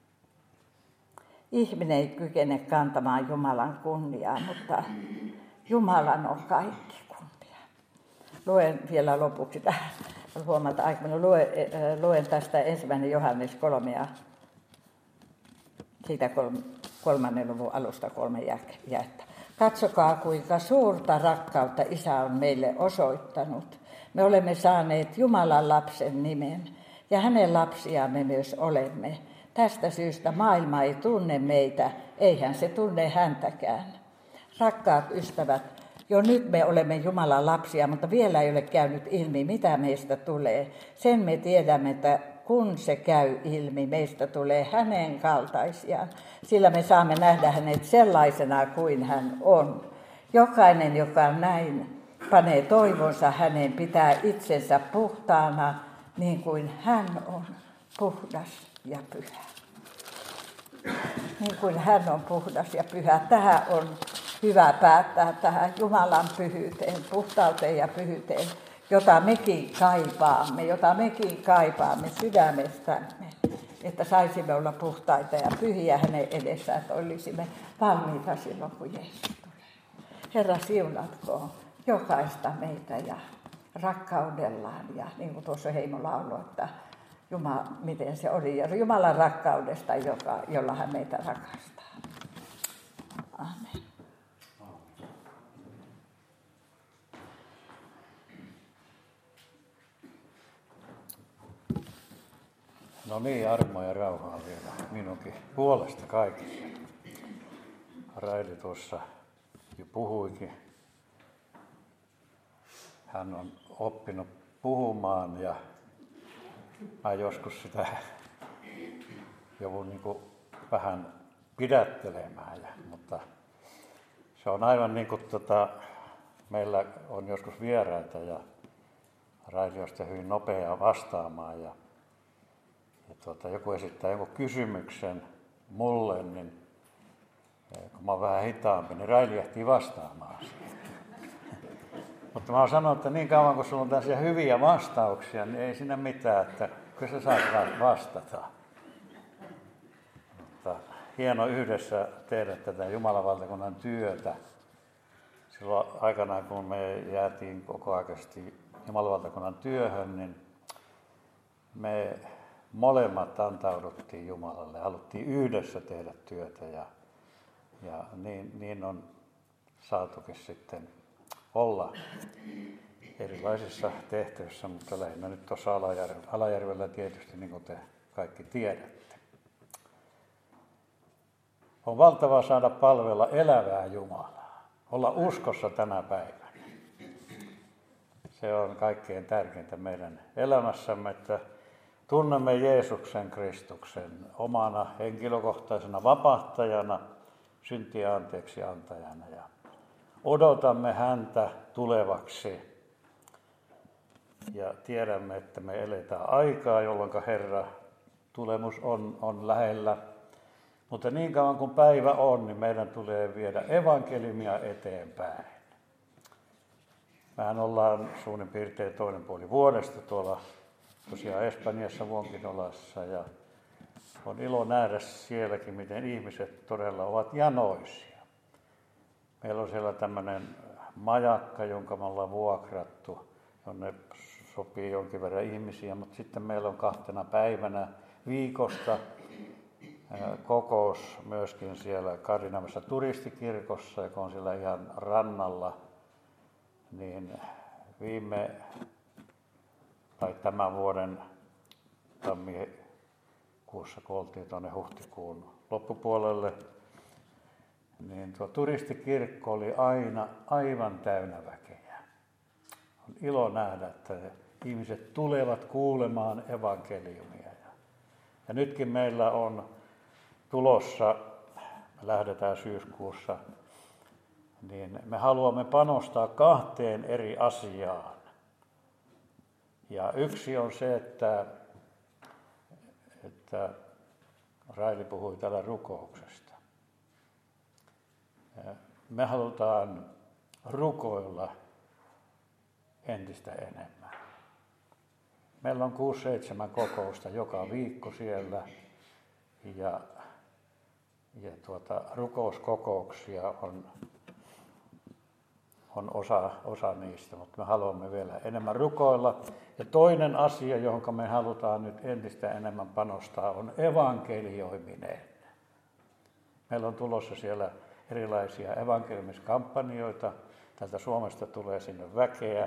Ihminen ei kykene kantamaan Jumalan kunniaa, mutta Jumalan on kaikki kunnia. Luen vielä lopuksi tähän. Huomata aikana luen, luen tästä ensimmäinen Johannes kolme ja siitä kolmannen luvun alusta kolme jaetta. Katsokaa, kuinka suurta rakkautta Isä on meille osoittanut. Me olemme saaneet Jumalan lapsen nimen ja hänen lapsiamme myös olemme. Tästä syystä maailma ei tunne meitä, eihän se tunne häntäkään. Rakkaat ystävät, jo nyt me olemme Jumalan lapsia, mutta vielä ei ole käynyt ilmi, mitä meistä tulee. Sen me tiedämme, että kun se käy ilmi, meistä tulee hänen kaltaisiaan, sillä me saamme nähdä hänet sellaisena kuin hän on. Jokainen, joka näin panee toivonsa häneen, pitää itsensä puhtaana, niin kuin hän on puhdas ja pyhä. Niin kuin hän on puhdas ja pyhä. Tähän on hyvä päättää, tähän Jumalan pyhyyteen, puhtauteen ja pyhyyteen, jota mekin kaipaamme, jota mekin kaipaamme sydämestämme, että saisimme olla puhtaita ja pyhiä hänen edessä, että olisimme valmiita silloin, kun Jeesus tulee. Herra, siunatkoon jokaista meitä ja rakkaudellaan, ja niin kuin tuossa Heimo lauloi, että Jumala, miten se oli, ja Jumalan rakkaudesta, joka, jolla hän meitä rakastaa. Amen. No niin, armoa ja rauhaa vielä minunkin puolesta kaikille. Raili tuossa jo puhuikin. Hän on oppinut puhumaan ja mä joskus sitä joudun niin kuin vähän pidättelemään. Ja, mutta se on aivan niin kuin tota, meillä on joskus vieraita ja Raili on sitten hyvin nopea vastaamaan. Ja, ja tuota, joku esittää joku kysymyksen mulle, niin kun mä oon vähän hitaampi, niin Raili ehtii vastaamaan siihen. Mutta mä oon sanonut, että niin kauan kun sulla on tällaisia hyviä vastauksia, niin ei siinä mitään, että kyllä sä saat vastata. Mutta hieno yhdessä tehdä tätä Jumalan valtakunnan työtä. Silloin aikanaan, kun me jäätiin kokoaikaisesti Jumalan valtakunnan työhön, niin me molemmat antauduttiin Jumalalle. Haluttiin yhdessä tehdä työtä ja, ja niin, niin on saatukin sitten olla erilaisissa tehtävissä, mutta lähinnä nyt tuossa Alajärvellä, Alajärvellä tietysti, niin kuin te kaikki tiedätte. On valtavaa saada palvella elävää Jumalaa, olla uskossa tänä päivänä. Se on kaikkein tärkeintä meidän elämässämme, että tunnemme Jeesuksen Kristuksen omana henkilökohtaisena vapahtajana, syntien anteeksi antajana ja odotamme häntä tulevaksi ja tiedämme, että me eletään aikaa, jolloin Herra tulemus on, on lähellä. Mutta niin kauan kuin päivä on, niin meidän tulee viedä evankeliumia eteenpäin. Mehän ollaan suurin piirtein toinen puoli vuodesta tuolla tosiaan Espanjassa Vuonkinolassa ja on ilo nähdä sielläkin, miten ihmiset todella ovat janoisia. Meillä on siellä tämmöinen majakka, jonka me ollaan vuokrattu, jonne sopii jonkin verran ihmisiä, mutta sitten meillä on kahtena päivänä viikosta kokous myöskin siellä Kardinamessa turistikirkossa, joka on siellä ihan rannalla. Niin viime tai tämän vuoden tammikuussa, kun oltiin tuonne huhtikuun loppupuolelle, niin tuo turistikirkko oli aina aivan täynnä väkeä. On ilo nähdä, että ihmiset tulevat kuulemaan evankeliumia. Ja nytkin meillä on tulossa, me lähdetään syyskuussa, niin me haluamme panostaa kahteen eri asiaan. Ja yksi on se, että, että Raili puhui täällä rukouksesta. Me halutaan rukoilla entistä enemmän. Meillä on kuusi seitsemän kokousta joka viikko siellä ja, ja tuota, rukouskokouksia on, on osa, osa niistä, mutta me haluamme vielä enemmän rukoilla. Ja toinen asia, johon me halutaan nyt entistä enemmän panostaa, on evankelioiminen. Meillä on tulossa siellä erilaisia evankeliumiskampanjoita. Täältä Suomesta tulee sinne väkeä,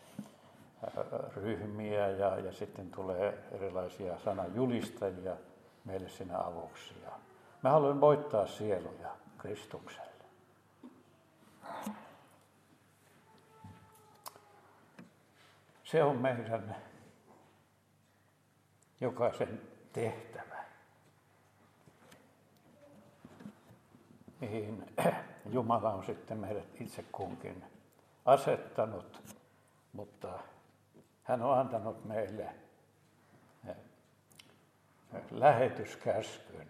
ryhmiä ja, ja sitten tulee erilaisia sanajulistajia meille sinne avuksi. Ja mä haluan voittaa sieluja Kristukselle. Se on meidän jokaisen tehtävä, mihin Jumala on sitten meidät itse kunkin asettanut, mutta hän on antanut meille lähetyskäskyn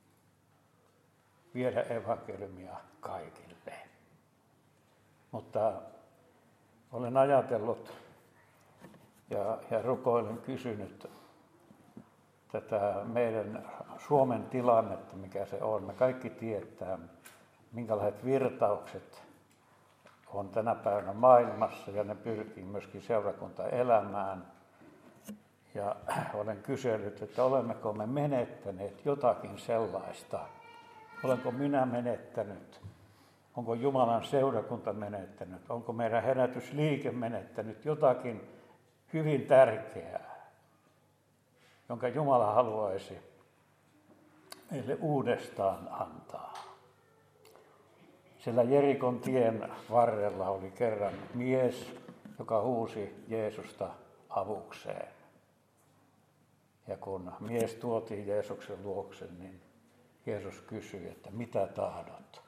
viedä evankeliumia kaikille. Mutta olen ajatellut ja, ja rukoilen kysynyt tätä meidän Suomen tilannetta, mikä se on. Me kaikki tietää, minkälaiset virtaukset on tänä päivänä maailmassa ja ne pyrkii myöskin seurakuntaelämään. Ja olen kysellyt, että olemmeko me menettäneet jotakin sellaista. Olenko minä menettänyt? Onko Jumalan seurakunta menettänyt? Onko meidän herätysliike menettänyt jotakin hyvin tärkeää, jonka Jumala haluaisi meille uudestaan antaa? Sillä Jerikon tien varrella oli kerran mies, joka huusi Jeesusta avukseen. Ja kun mies tuotiin Jeesuksen luokse, niin Jeesus kysyi, että mitä tahdot?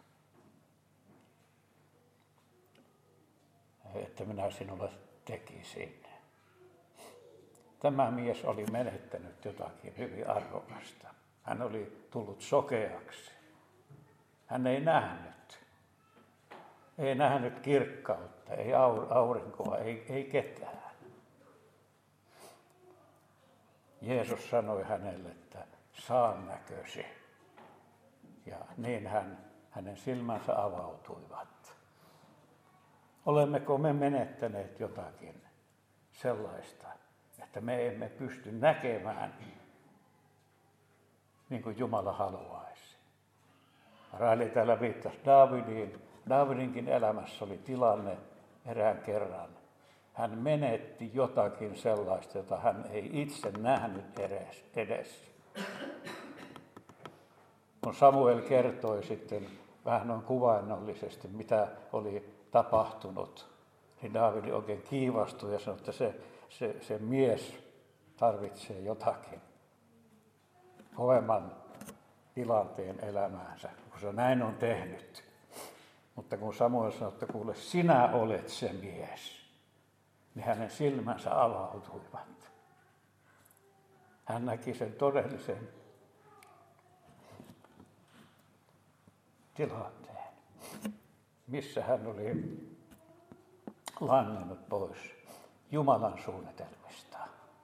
Että minä sinulle tekisin. Tämä mies oli menettänyt jotakin hyvin arvokasta. Hän oli tullut sokeaksi. Hän ei nähnyt. Ei nähnyt kirkkautta, ei aurinkoa, ei, ei ketään. Jeesus sanoi hänelle, että saa näkösi. Ja niin hän, hänen silmänsä avautuivat. Olemmeko me menettäneet jotakin sellaista, että me emme pysty näkemään niin kuin Jumala haluaisi? Raili täällä viittasi Daavidiin. Daavidinkin elämässä oli tilanne erään kerran. Hän menetti jotakin sellaista, jota hän ei itse nähnyt edes. edes. Kun Samuel kertoi sitten vähän noin kuvainnollisesti, mitä oli tapahtunut, niin Daavid oikein kiivastui ja sanoi, että se, se, se mies tarvitsee jotakin kovemman tilanteen elämäänsä, kun se näin on tehnyt. Mutta kun Samuel sanoi, että kuule, sinä olet se mies, niin hänen silmänsä avautuivat. Hän näki sen todellisen tilanteen, missä hän oli langennut pois Jumalan suunnitelmista.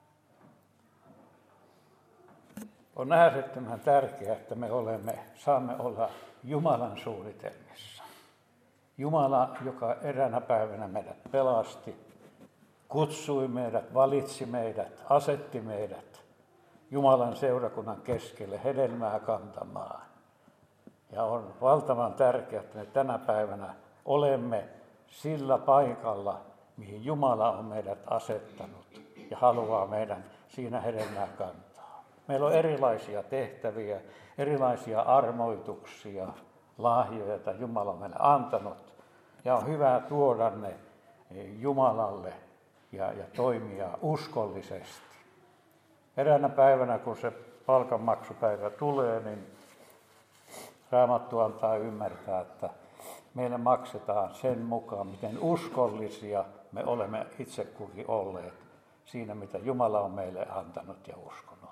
On äärettömän tärkeää, että me olemme, saamme olla Jumalan suunnitelmissa. Jumala, joka eräänä päivänä meidät pelasti, kutsui meidät, valitsi meidät, asetti meidät Jumalan seurakunnan keskelle hedelmää kantamaan. Ja on valtavan tärkeää, että me tänä päivänä olemme sillä paikalla, mihin Jumala on meidät asettanut. ja haluaa meidän siinä hedelmää kantaa. Meillä on erilaisia tehtäviä, erilaisia armoituksia, lahjoja, joita Jumala on meille antanut. Ja on hyvä tuoda ne Jumalalle ja, ja toimia uskollisesti. Eräänä päivänä, kun se palkanmaksupäivä tulee, niin Raamattu antaa ymmärtää, että meille maksetaan sen mukaan, miten uskollisia me olemme itse kukin olleet siinä, mitä Jumala on meille antanut ja uskonut.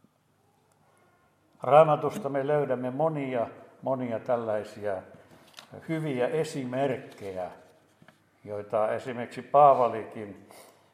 Raamatusta me löydämme monia, monia tällaisia hyviä esimerkkejä, joita esimerkiksi Paavalikin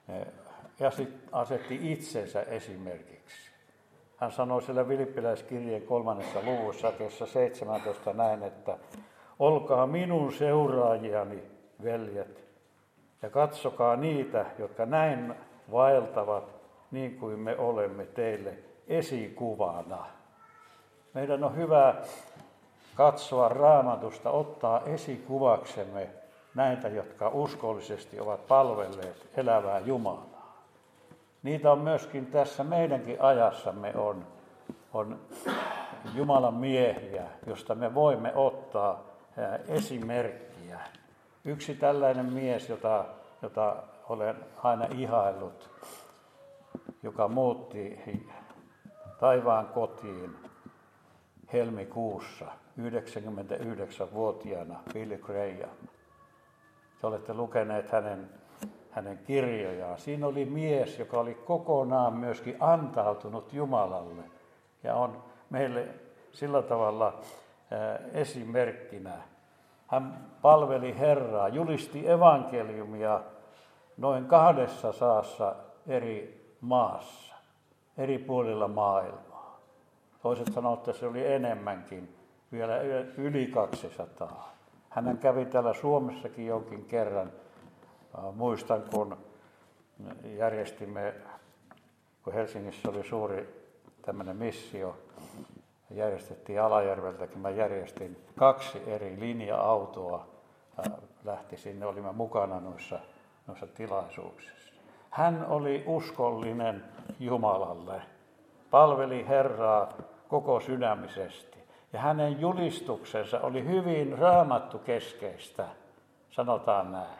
asetti itsensä esimerkiksi. Hän sanoi siellä Filippiläiskirjeen kolmannessa luvussa jakeessa seitsemäntoista näin, että olkaa minun seuraajiani, veljet, ja katsokaa niitä, jotka näin vaeltavat niin kuin me olemme teille esikuvana. Meidän on hyvä katsoa Raamatusta, ottaa esikuvaksemme näitä, jotka uskollisesti ovat palvelleet elävää Jumalaa. Niitä on myöskin tässä meidänkin ajassamme on, on Jumalan miehiä, josta me voimme ottaa esimerkkiä. Yksi tällainen mies, jota, jota olen aina ihaillut, joka muutti taivaan kotiin helmikuussa yhdeksänkymmentäyhdeksänvuotiaana Billy Graham. Te olette lukeneet hänen, hänen kirjojaan. Siinä oli mies, joka oli kokonaan myöskin antautunut Jumalalle ja on meille sillä tavalla ää, esimerkkinä. Hän palveli Herraa, julisti evankeliumia noin kahdessa saassa eri maassa, eri puolilla maailmaa. Toiset sanoivat, että se oli enemmänkin, vielä yli kaksisataa. Hän kävi täällä Suomessakin jonkin kerran. Muistan, kun järjestimme, kun Helsingissä oli suuri tämmöinen missio, järjestettiin Alajärveltäkin, mä järjestin kaksi eri linja-autoa, lähti sinne, olimme mukana noissa, noissa tilaisuuksissa. Hän oli uskollinen Jumalalle, palveli Herraa koko sydämisesti ja hänen julistuksensa oli hyvin raamattukeskeistä, sanotaan näin.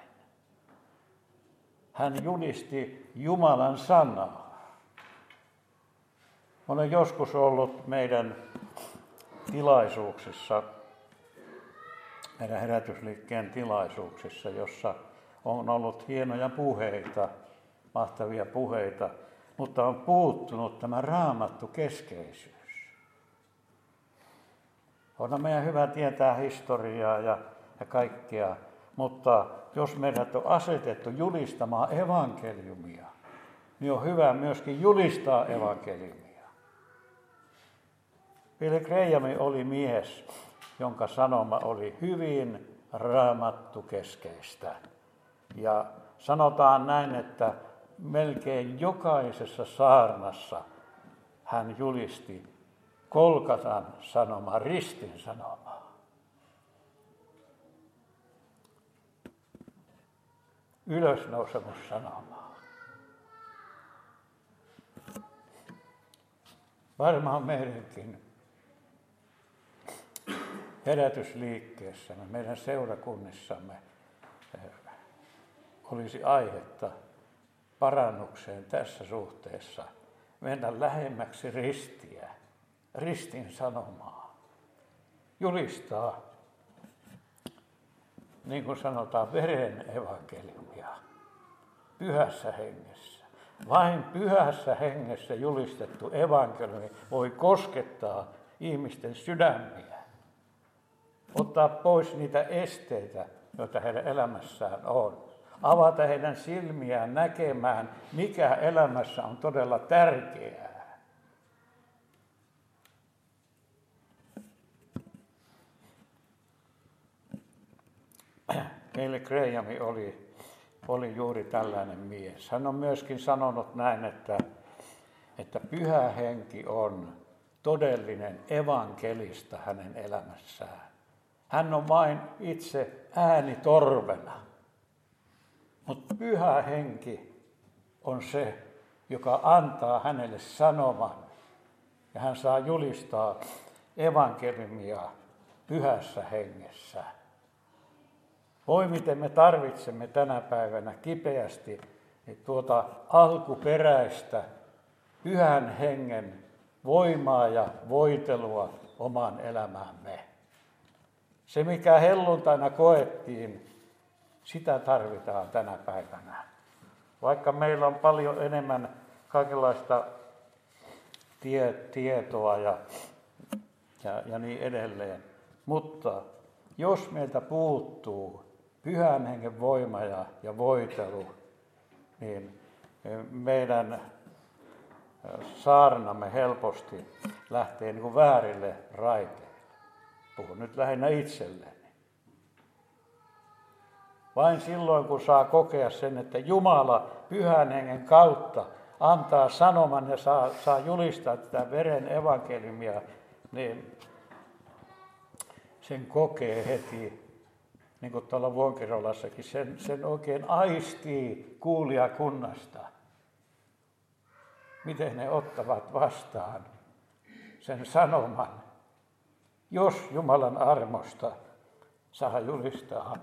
Hän julisti Jumalan sanaa. Olen joskus ollut meidän tilaisuuksissa, meidän herätysliikkeen tilaisuuksissa, jossa on ollut hienoja puheita, mahtavia puheita, mutta on puuttunut tämä raamattu keskeisyys. On meidän hyvä tietää historiaa ja, ja kaikkea, mutta jos meidät on asetettu julistamaan evankeliumia, niin on hyvä myöskin julistaa evankeliumia. Billy Graham oli mies, jonka sanoma oli hyvin raamattukeskeistä. Ja sanotaan näin, että melkein jokaisessa saarnassa hän julisti Kolkatan sanomaa, ristin sanomaa. Ylösnousemussanomaa. Varmaan meidänkin herätysliikkeessämme, meidän seurakunnissamme olisi aihetta parannukseen tässä suhteessa, mennä lähemmäksi ristiä, ristin sanomaa, julistaa, niin kuin sanotaan, veren evankeliumia, pyhässä hengessä. Vain pyhässä hengessä julistettu evankeliumi voi koskettaa ihmisten sydämiä, ottaa pois niitä esteitä, joita heidän elämässään on, avata heidän silmiään näkemään, mikä elämässä on todella tärkeää. Billy Graham oli, oli juuri tällainen mies. Hän on myöskin sanonut näin, että, että pyhä henki on todellinen evankelista hänen elämässään. Hän on vain itse ääni torvena. Mutta pyhä henki on se, joka antaa hänelle sanoman. Ja hän saa julistaa evankeliumia pyhässä hengessä. Voi miten me tarvitsemme tänä päivänä kipeästi tuota alkuperäistä pyhän hengen voimaa ja voitelua omaan elämäämme. Se mikä helluntaina koettiin, sitä tarvitaan tänä päivänä. Vaikka meillä on paljon enemmän kaikenlaista tie, tietoa ja, ja, ja niin edelleen. Mutta jos meiltä puuttuu pyhän hengen voima ja, ja voitelu, niin meidän saarnamme helposti lähtee niin kuin väärille raiteille. Puhun nyt lähinnä itselleni. Vain silloin, kun saa kokea sen, että Jumala pyhän hengen kautta antaa sanoman ja saa, saa julistaa tätä veren evankeliumia, niin sen kokee heti, niin kuin tuolla Vuonkirolassakin, sen, sen oikein aistii kuulijakunnasta. Miten ne ottavat vastaan sen sanoman, jos Jumalan armosta saa julistaa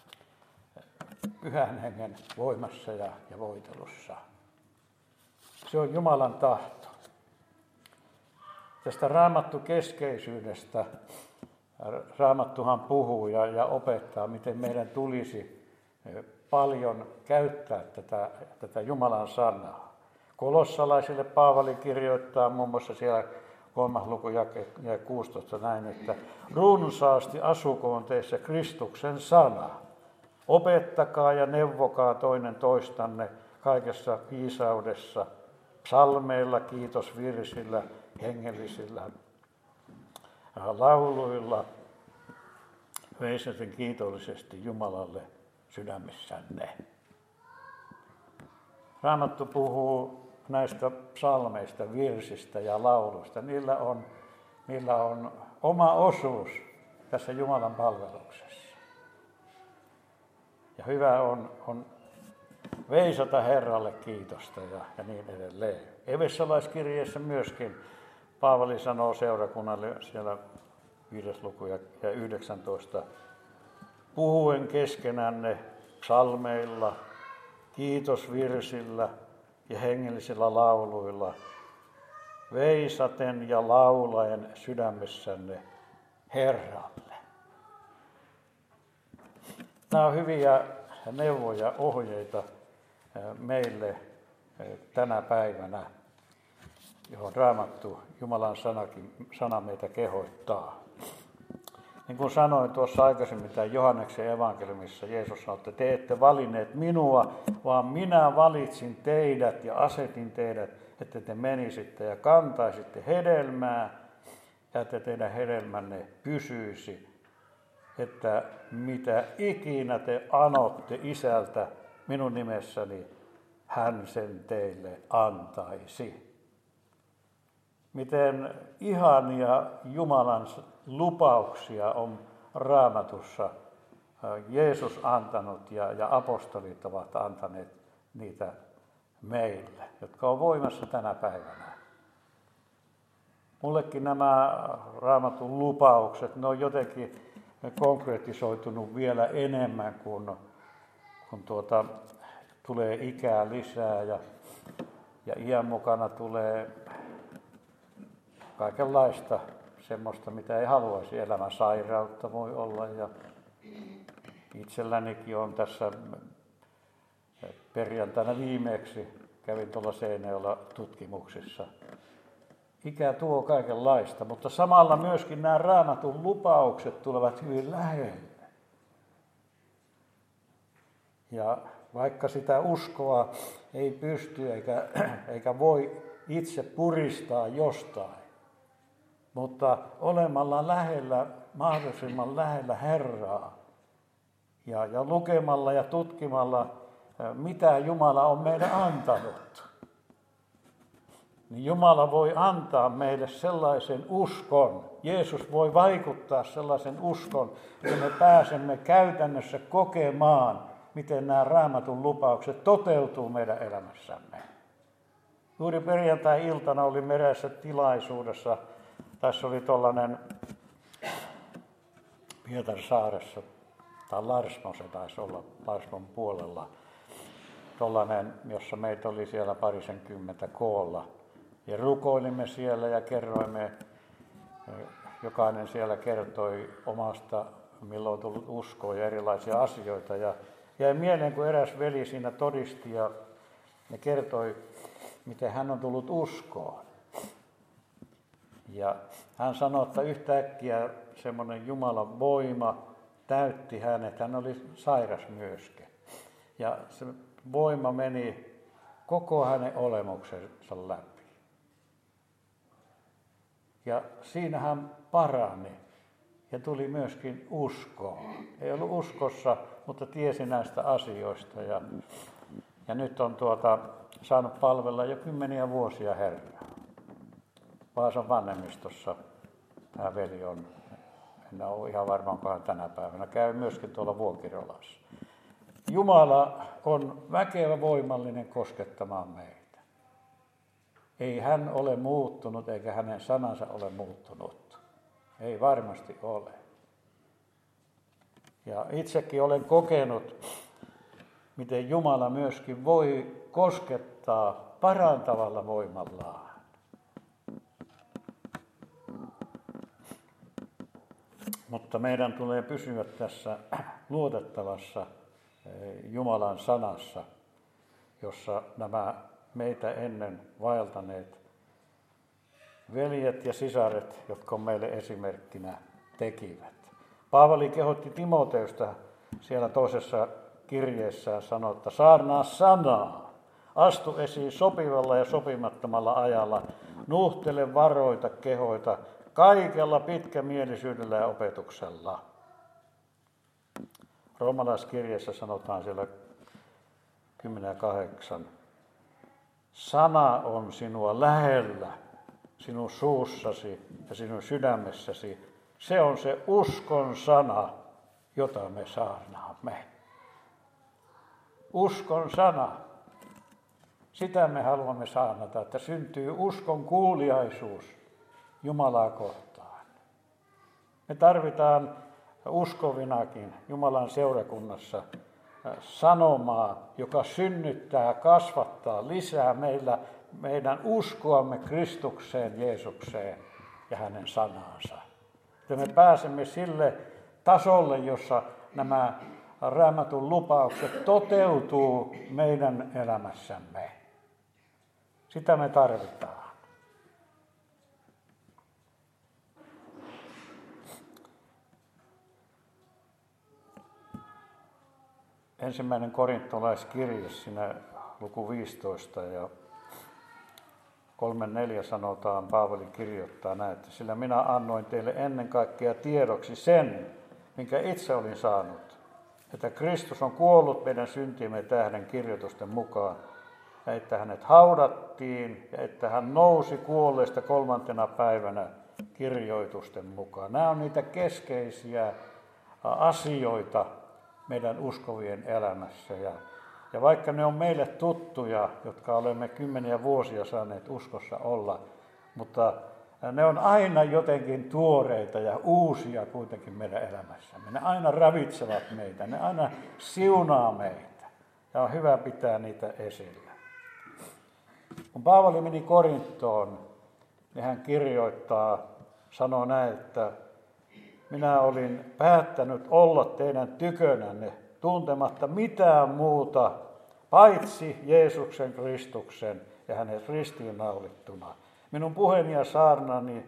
pyhän hengen voimassa ja, ja voitelussa. Se on Jumalan tahto. Tästä raamattukeskeisyydestä Raamattuhan puhuu ja, ja opettaa, miten meidän tulisi paljon käyttää tätä, tätä Jumalan sanaa. Kolossalaisille Paavali kirjoittaa muun muassa siellä kolmas luku ja kuusitoista näin, että runsaasti asukoon teissä Kristuksen sana. Opettakaa ja neuvokaa toinen toistanne kaikessa viisaudessa, psalmeilla, kiitosvirsillä, hengellisillä lauluilla, veisaten kiitollisesti Jumalalle sydämessänne. Raamattu puhuu näistä psalmeista, virsistä ja lauluista. Niillä on, niillä on oma osuus tässä Jumalan palveluksessa. Ja hyvä on, on veisata Herralle kiitosta ja, ja niin edelleen. Efesolaiskirjeessä myöskin Paavali sanoo seurakunnalle siellä viides luku ja yhdeksäntoista. Puhuen keskenänne psalmeilla, kiitosvirsillä ja hengellisillä lauluilla, veisaten ja laulaen sydämessänne Herralle. Nämä on hyviä neuvoja, ohjeita meille tänä päivänä, johon Raamattu, Jumalan sanakin, sana meitä kehottaa. Niin kuin sanoin tuossa aikaisemmin, tämän Johanneksen evankeliumissa Jeesus sanoi, että te ette valinneet minua, vaan minä valitsin teidät ja asetin teidät, että te menisitte ja kantaisitte hedelmää ja että teidän hedelmänne pysyisi, että mitä ikinä te anotte Isältä minun nimessäni, hän sen teille antaisi. Miten ihania Jumalan lupauksia on Raamatussa Jeesus antanut ja, ja apostolit ovat antaneet niitä meille, jotka on voimassa tänä päivänä. Mullekin nämä Raamatun lupaukset, ne on jotenkin konkretisoitunut vielä enemmän, kun, kun tuota, tulee ikää lisää ja, ja iän mukana tulee kaikenlaista semmoista, mitä ei haluaisi. Elämän sairautta voi olla ja itsellänikin on tässä perjantaina viimeksi kävin tuolla Seinäjoella tutkimuksissa. Ikä tuo kaikenlaista, mutta samalla myöskin nämä Raamatun lupaukset tulevat hyvin lähelle. Ja vaikka sitä uskoa ei pysty eikä, eikä voi itse puristaa jostain, mutta olemalla lähellä, mahdollisimman lähellä Herraa ja, ja lukemalla ja tutkimalla, mitä Jumala on meille antanut, niin Jumala voi antaa meille sellaisen uskon. Jeesus voi vaikuttaa sellaisen uskon, että me pääsemme käytännössä kokemaan, miten nämä Raamatun lupaukset toteutuu meidän elämässämme. Juuri perjantai-iltana oli meressä tilaisuudessa. Tässä oli tuollainen Pietarsaaressa, tai Larsmo se taisi olla, Larsmon puolella, tuollainen, jossa meitä oli siellä parisenkymmentä koolla. Ja rukoilimme siellä ja kerroimme, jokainen siellä kertoi omasta, milloin on tullut uskoa ja erilaisia asioita. Ja jäi mieleen, kun eräs veli siinä todisti ja, ja kertoi, miten hän on tullut uskoon. Ja hän sanoi, että yhtäkkiä semmoinen Jumalan voima täytti hänet. Hän oli sairas myöskin. Ja se voima meni koko hänen olemuksensa läpi. Ja siinä hän parani ja tuli myöskin uskoon. Ei ollut uskossa, mutta tiesi näistä asioista. Ja, ja nyt on tuota, saanut palvella jo kymmeniä vuosia Herraa. Vaasan vanhemmistossa tämä veli on, en ole ihan varma, onko hän tänä päivänä, käy myöskin tuolla Vuokirolassa. Jumala on väkevä voimallinen koskettamaan meitä. Ei hän ole muuttunut eikä hänen sanansa ole muuttunut. Ei varmasti ole. Ja itsekin olen kokenut, miten Jumala myöskin voi koskettaa parantavalla voimallaan. Mutta meidän tulee pysyä tässä luotettavassa Jumalan sanassa, jossa nämä meitä ennen vaeltaneet veljet ja sisaret, jotka on meille esimerkkinä, tekivät. Paavali kehotti Timoteusta siellä toisessa kirjeessään sanoi, että saarnaa sanaa, astu esiin sopivalla ja sopimattomalla ajalla, nuhtele varoita, kehoita, kaikella pitkämielisyydellä ja opetuksella. Roomalaiskirjeessä sanotaan siellä kymmenen ja kahdeksan. Sana on sinua lähellä, sinun suussasi ja sinun sydämessäsi. Se on se uskon sana, jota me saarnaamme. Uskon sana. Sitä me haluamme saarnata, että syntyy uskon kuuliaisuus Jumalaa kohtaan. Me tarvitaan uskovinakin Jumalan seurakunnassa sanomaa, joka synnyttää, kasvattaa, lisää meillä, meidän uskoamme Kristukseen, Jeesukseen ja hänen sanaansa. Että me pääsemme sille tasolle, jossa nämä Raamatun lupaukset toteutuu meidän elämässämme. Sitä me tarvitaan. Ensimmäinen korintolaiskirje, siinä luku viisitoista ja kolme neljä sanotaan, Paavali kirjoittaa näin, että sillä minä annoin teille ennen kaikkea tiedoksi sen, minkä itse olin saanut, että Kristus on kuollut meidän syntiemme tähden kirjoitusten mukaan, ja että hänet haudattiin, ja että hän nousi kuolleesta kolmantena päivänä kirjoitusten mukaan. Nämä on niitä keskeisiä asioita meidän uskovien elämässä. Ja, ja vaikka ne on meille tuttuja, jotka olemme kymmeniä vuosia saaneet uskossa olla, mutta ne on aina jotenkin tuoreita ja uusia kuitenkin meidän elämässämme. Ne aina ravitsevat meitä, ne aina siunaa meitä. Ja on hyvä pitää niitä esillä. Kun Paavali meni Korinttoon, niin hän kirjoittaa, sanoo näin, että minä olin päättänyt olla teidän tykönänne tuntematta mitään muuta, paitsi Jeesuksen Kristuksen ja hänen ristiinnaulittuna. Minun puheeni ja saarnani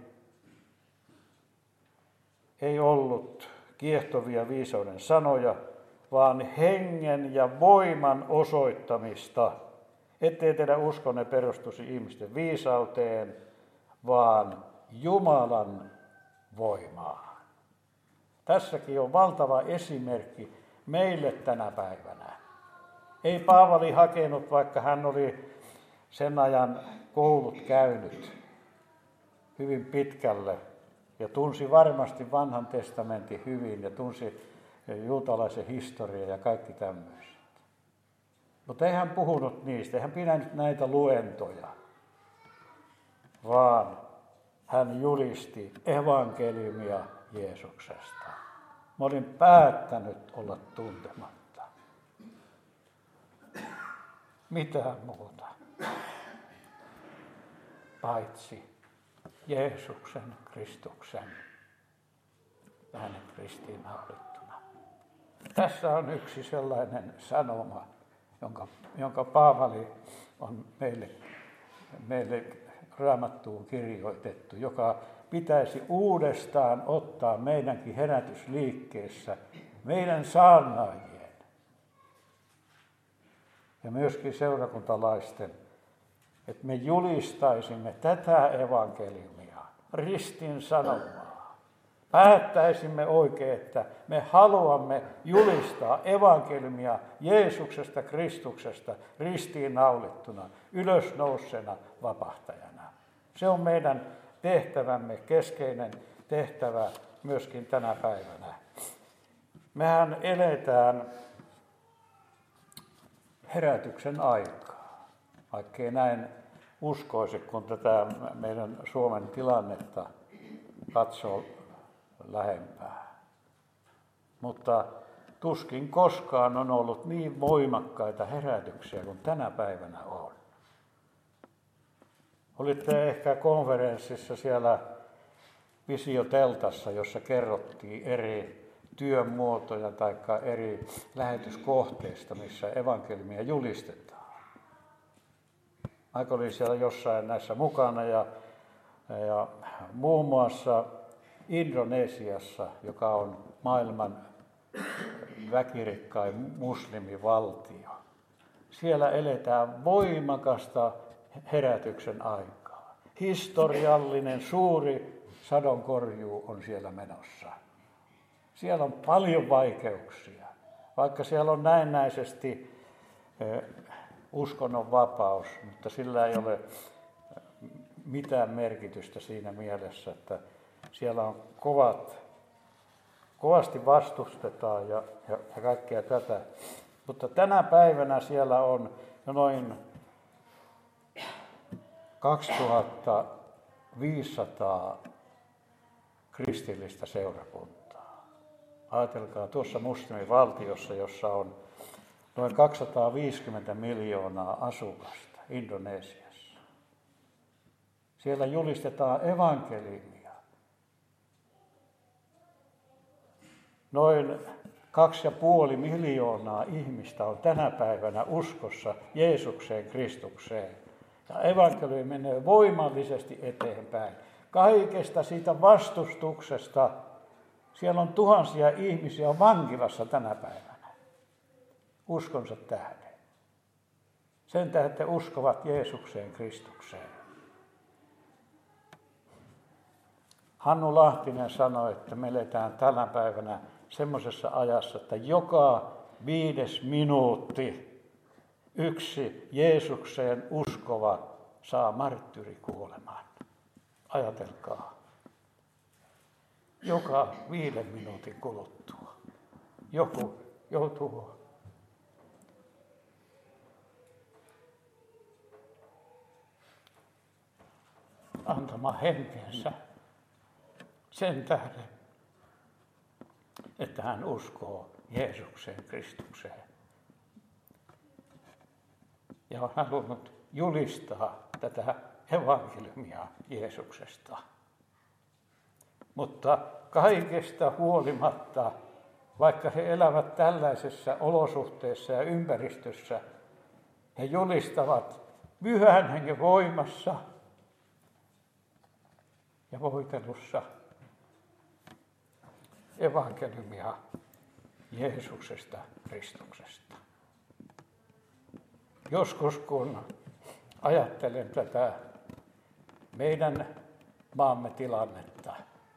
ei ollut kiehtovia viisauden sanoja, vaan hengen ja voiman osoittamista, ettei teidän uskonne perustuisi ihmisten viisauteen, vaan Jumalan voimaan. Tässäkin on valtava esimerkki meille tänä päivänä. Ei Paavali hakenut, vaikka hän oli sen ajan koulut käynyt hyvin pitkälle ja tunsi varmasti vanhan testamentin hyvin ja tunsi juutalaisen historian ja kaikki tämmöiset. Mutta ei hän puhunut niistä, ei hän pitänyt näitä luentoja. vaan hän julisti evankeliumia Jeesuksesta. Mä olin päättänyt olla tuntematta. Mitään muuta, paitsi Jeesuksen, Kristuksen ja hänen ristiinnaulittuna. Tässä on yksi sellainen sanoma, jonka, jonka Paavali on meille, meille Raamattuun kirjoitettu, joka pitäisi uudestaan ottaa meidänkin herätysliikkeessä, meidän saarnaajien ja myöskin seurakuntalaisten, että me julistaisimme tätä evankeliumia, ristin sanomaa. Päättäisimme oikein, että me haluamme julistaa evankeliumia Jeesuksesta, Kristuksesta, ristiin naulittuna, ylösnousseena vapahtajana. Se on meidän tehtävämme, keskeinen tehtävä myöskin tänä päivänä. Mehän eletään herätyksen aikaa, vaikkei näin uskoisi, kun tätä meidän Suomen tilannetta katsoo lähempää. Mutta tuskin koskaan on ollut niin voimakkaita herätyksiä kuin tänä päivänä on. Olitte ehkä konferenssissa siellä Visioteltassa, jossa kerrottiin eri työn muotoja tai eri lähetyskohteista, missä evankeliumia julistetaan. Aika oli siellä jossain näissä mukana ja, ja muun muassa Indonesiassa, joka on maailman väkirikkain muslimivaltio. Siellä eletään voimakasta herätyksen aikaa. Historiallinen suuri sadonkorjuu on siellä menossa. Siellä on paljon vaikeuksia, vaikka siellä on näennäisesti uskonnon vapaus, mutta sillä ei ole mitään merkitystä siinä mielessä, että siellä on kovat, kovasti vastustetaan ja, ja, ja kaikkea tätä. Mutta tänä päivänä siellä on noin kaksituhattaviisisataa kristillistä seurakuntaa. Ajatelkaa tuossa muslimivaltiossa, jossa on noin kaksisataaviisikymmentä miljoonaa asukasta Indonesiassa. Siellä julistetaan evankeliumia. Noin kaksi ja puoli miljoonaa ihmistä on tänä päivänä uskossa Jeesukseen, Kristukseen. Ja evankeliumi menee voimallisesti eteenpäin. Kaikesta siitä vastustuksesta, siellä on tuhansia ihmisiä vankilassa tänä päivänä. Uskonsa tähden. Sen tähden uskovat Jeesukseen, Kristukseen. Hannu Lahtinen sanoi, että me eletään tänä päivänä semmoisessa ajassa, että joka viides minuutti yksi Jeesukseen uskova saa marttyyrikuoleman. Ajatelkaa. Joka viiden minuutin kuluttua joku joutuu antamaan henkensä sen tähden, että hän uskoo Jeesukseen, Kristukseen. Ja on halunnut julistaa tätä evankeliumia Jeesuksesta. Mutta kaikesta huolimatta, vaikka he elävät tällaisessa olosuhteessa ja ympäristössä, he julistavat pyhän hengen voimassa ja voitelussa evankeliumia Jeesuksesta, Kristuksesta. Joskus kun ajattelen tätä meidän maamme tilannetta,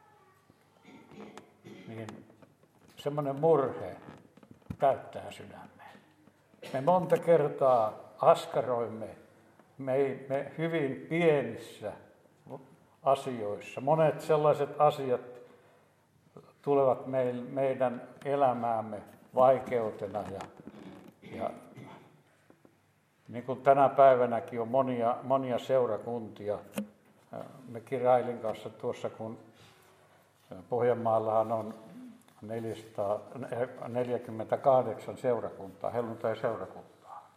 niin semmoinen murhe täyttää sydämen. Me monta kertaa askaroimme me, me hyvin pienissä asioissa. Monet sellaiset asiat tulevat meidän elämäämme vaikeutena ja, ja niin kuin tänä päivänäkin on monia, monia seurakuntia, me Kirailin kanssa tuossa, kun Pohjanmaallahan on neljäsataaneljäkymmentäkahdeksan seurakuntaa, helluntai-seurakuntaa.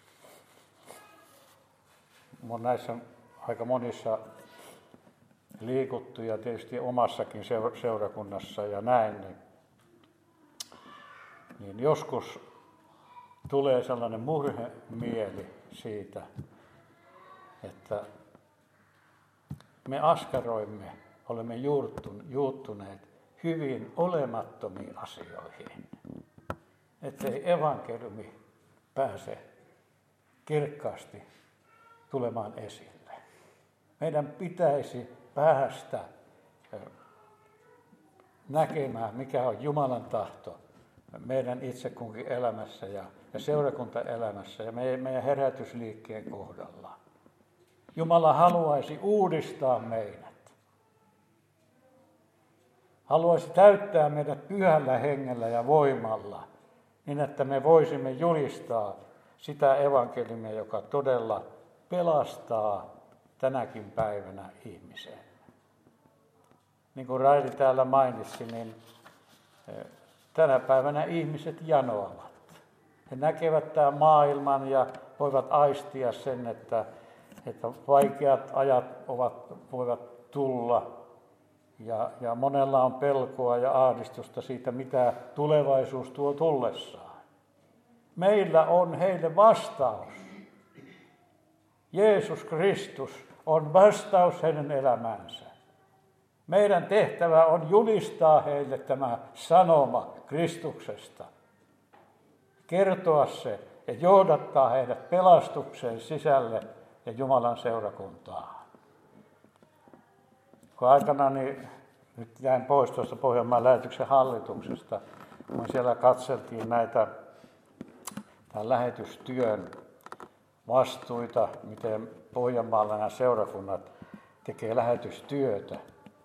On näissä aika monissa liikuttu ja tietysti omassakin seurakunnassa ja näin, niin, niin joskus tulee sellainen murhemieli siitä, että me askaroimme, olemme juuttuneet hyvin olemattomiin asioihin, ettei evankeliumi pääse kirkkaasti tulemaan esille. Meidän pitäisi päästä näkemään, mikä on Jumalan tahto meidän itse kunkin elämässä ja, ja seurakuntaelämässä ja meidän, meidän herätysliikkeen kohdalla. Jumala haluaisi uudistaa meidät. Haluaisi täyttää meidät pyhällä hengellä ja voimalla, niin että me voisimme julistaa sitä evankeliumia, joka todella pelastaa tänäkin päivänä ihmisen. Niin kuin Raili täällä mainitsi, niin tänä päivänä ihmiset janoavat. He näkevät tämän maailman ja voivat aistia sen, että, että vaikeat ajat ovat, voivat tulla. Ja, ja monella on pelkoa ja ahdistusta siitä, mitä tulevaisuus tuo tullessaan. Meillä on heille vastaus. Jeesus Kristus on vastaus heidän elämäänsä. Meidän tehtävä on julistaa heille tämä sanoma Kristuksesta. Kertoa se ja johdattaa heidät pelastukseen sisälle ja Jumalan seurakuntaan. Kun aikanaan niin, nyt jäin pois tuosta Pohjanmaan lähetyksen hallituksesta, kun siellä katseltiin näitä tämän lähetystyön vastuita, miten Pohjanmaalla nämä seurakunnat tekee lähetystyötä,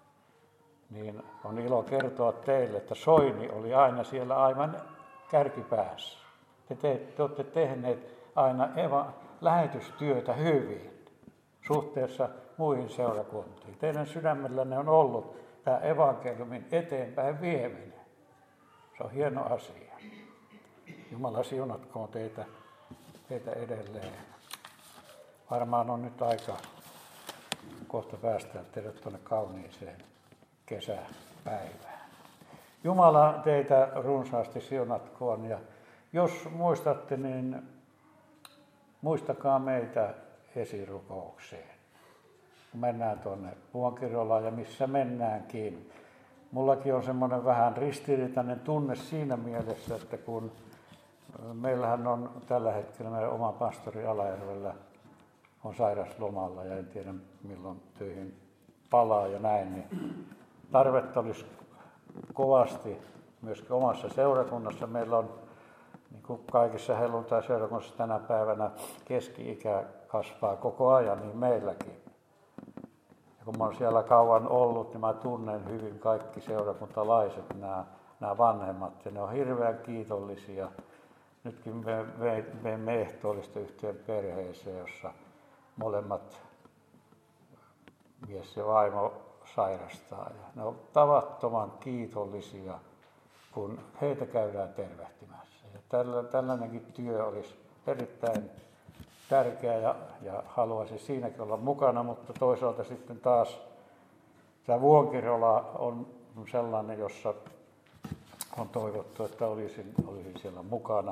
niin on ilo kertoa teille, että Soini oli aina siellä aivan kärkipäässä. Te, te, te olette tehneet aina eva, lähetystyötä hyvin suhteessa muihin seurakuntiin. Teidän sydämellänne on ollut tämä evankeliumin eteenpäin vieminen. Se on hieno asia. Jumala siunatkoon teitä, teitä edelleen. Varmaan on nyt aika kohta päästää teidät tuonne kauniiseen kesäpäivään. Jumala teitä runsaasti siunatkoon ja jos muistatte, niin muistakaa meitä esirukoukseen. Kun mennään tuonne Vuonkirolaan ja missä mennäänkin. Mullakin on semmoinen vähän ristiriitainen tunne siinä mielessä, että kun meillähän on tällä hetkellä meidän oma pastori Alajärvellä on sairaslomalla ja en tiedä milloin töihin palaa ja näin, niin tarvetta olisi kovasti myöskin omassa seurakunnassa. Meillä on niin kuin kaikissa helluntai-seurakunnissa tänä päivänä keski-ikä kasvaa koko ajan, niin meilläkin. Ja kun mä olen siellä kauan ollut, niin mä tunnen hyvin kaikki seurakuntalaiset, nämä, nämä vanhemmat, ja ne on hirveän kiitollisia. Nytkin me meimme ehtoollista yhteen perheeseen, jossa molemmat mies ja vaimo sairastaa. Ja ne on tavattoman kiitollisia, kun heitä käydään tervehtimässä. Ja tällainenkin työ olisi erittäin tärkeä ja, ja haluaisin siinäkin olla mukana, mutta toisaalta sitten taas tämä Vuonkirola on sellainen, jossa on toivottu, että olisin, olisin siellä mukana.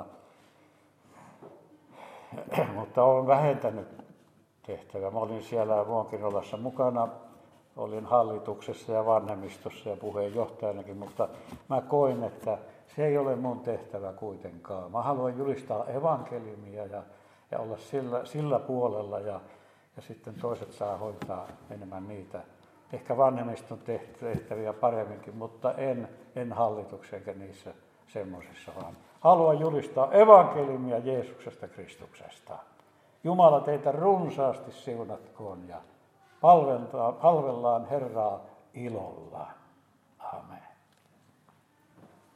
Mutta olen vähentänyt tehtävää. Mä olin siellä Vuonkirolassa mukana, olin hallituksessa ja vanhemmistossa ja puheenjohtajanakin, mutta mä koin, että se ei ole mun tehtävä kuitenkaan. Mä haluan julistaa evankeliumia ja, ja olla sillä, sillä puolella ja, ja sitten toiset saa hoitaa enemmän niitä. Ehkä vanhemmiston tehtäviä paremminkin, mutta en, en hallituksen eikä niissä semmoisissa, vaan haluan julistaa evankeliumia Jeesuksesta Kristuksesta. Jumala teitä runsaasti siunatkoon ja palvellaan Herraa ilolla. Amen.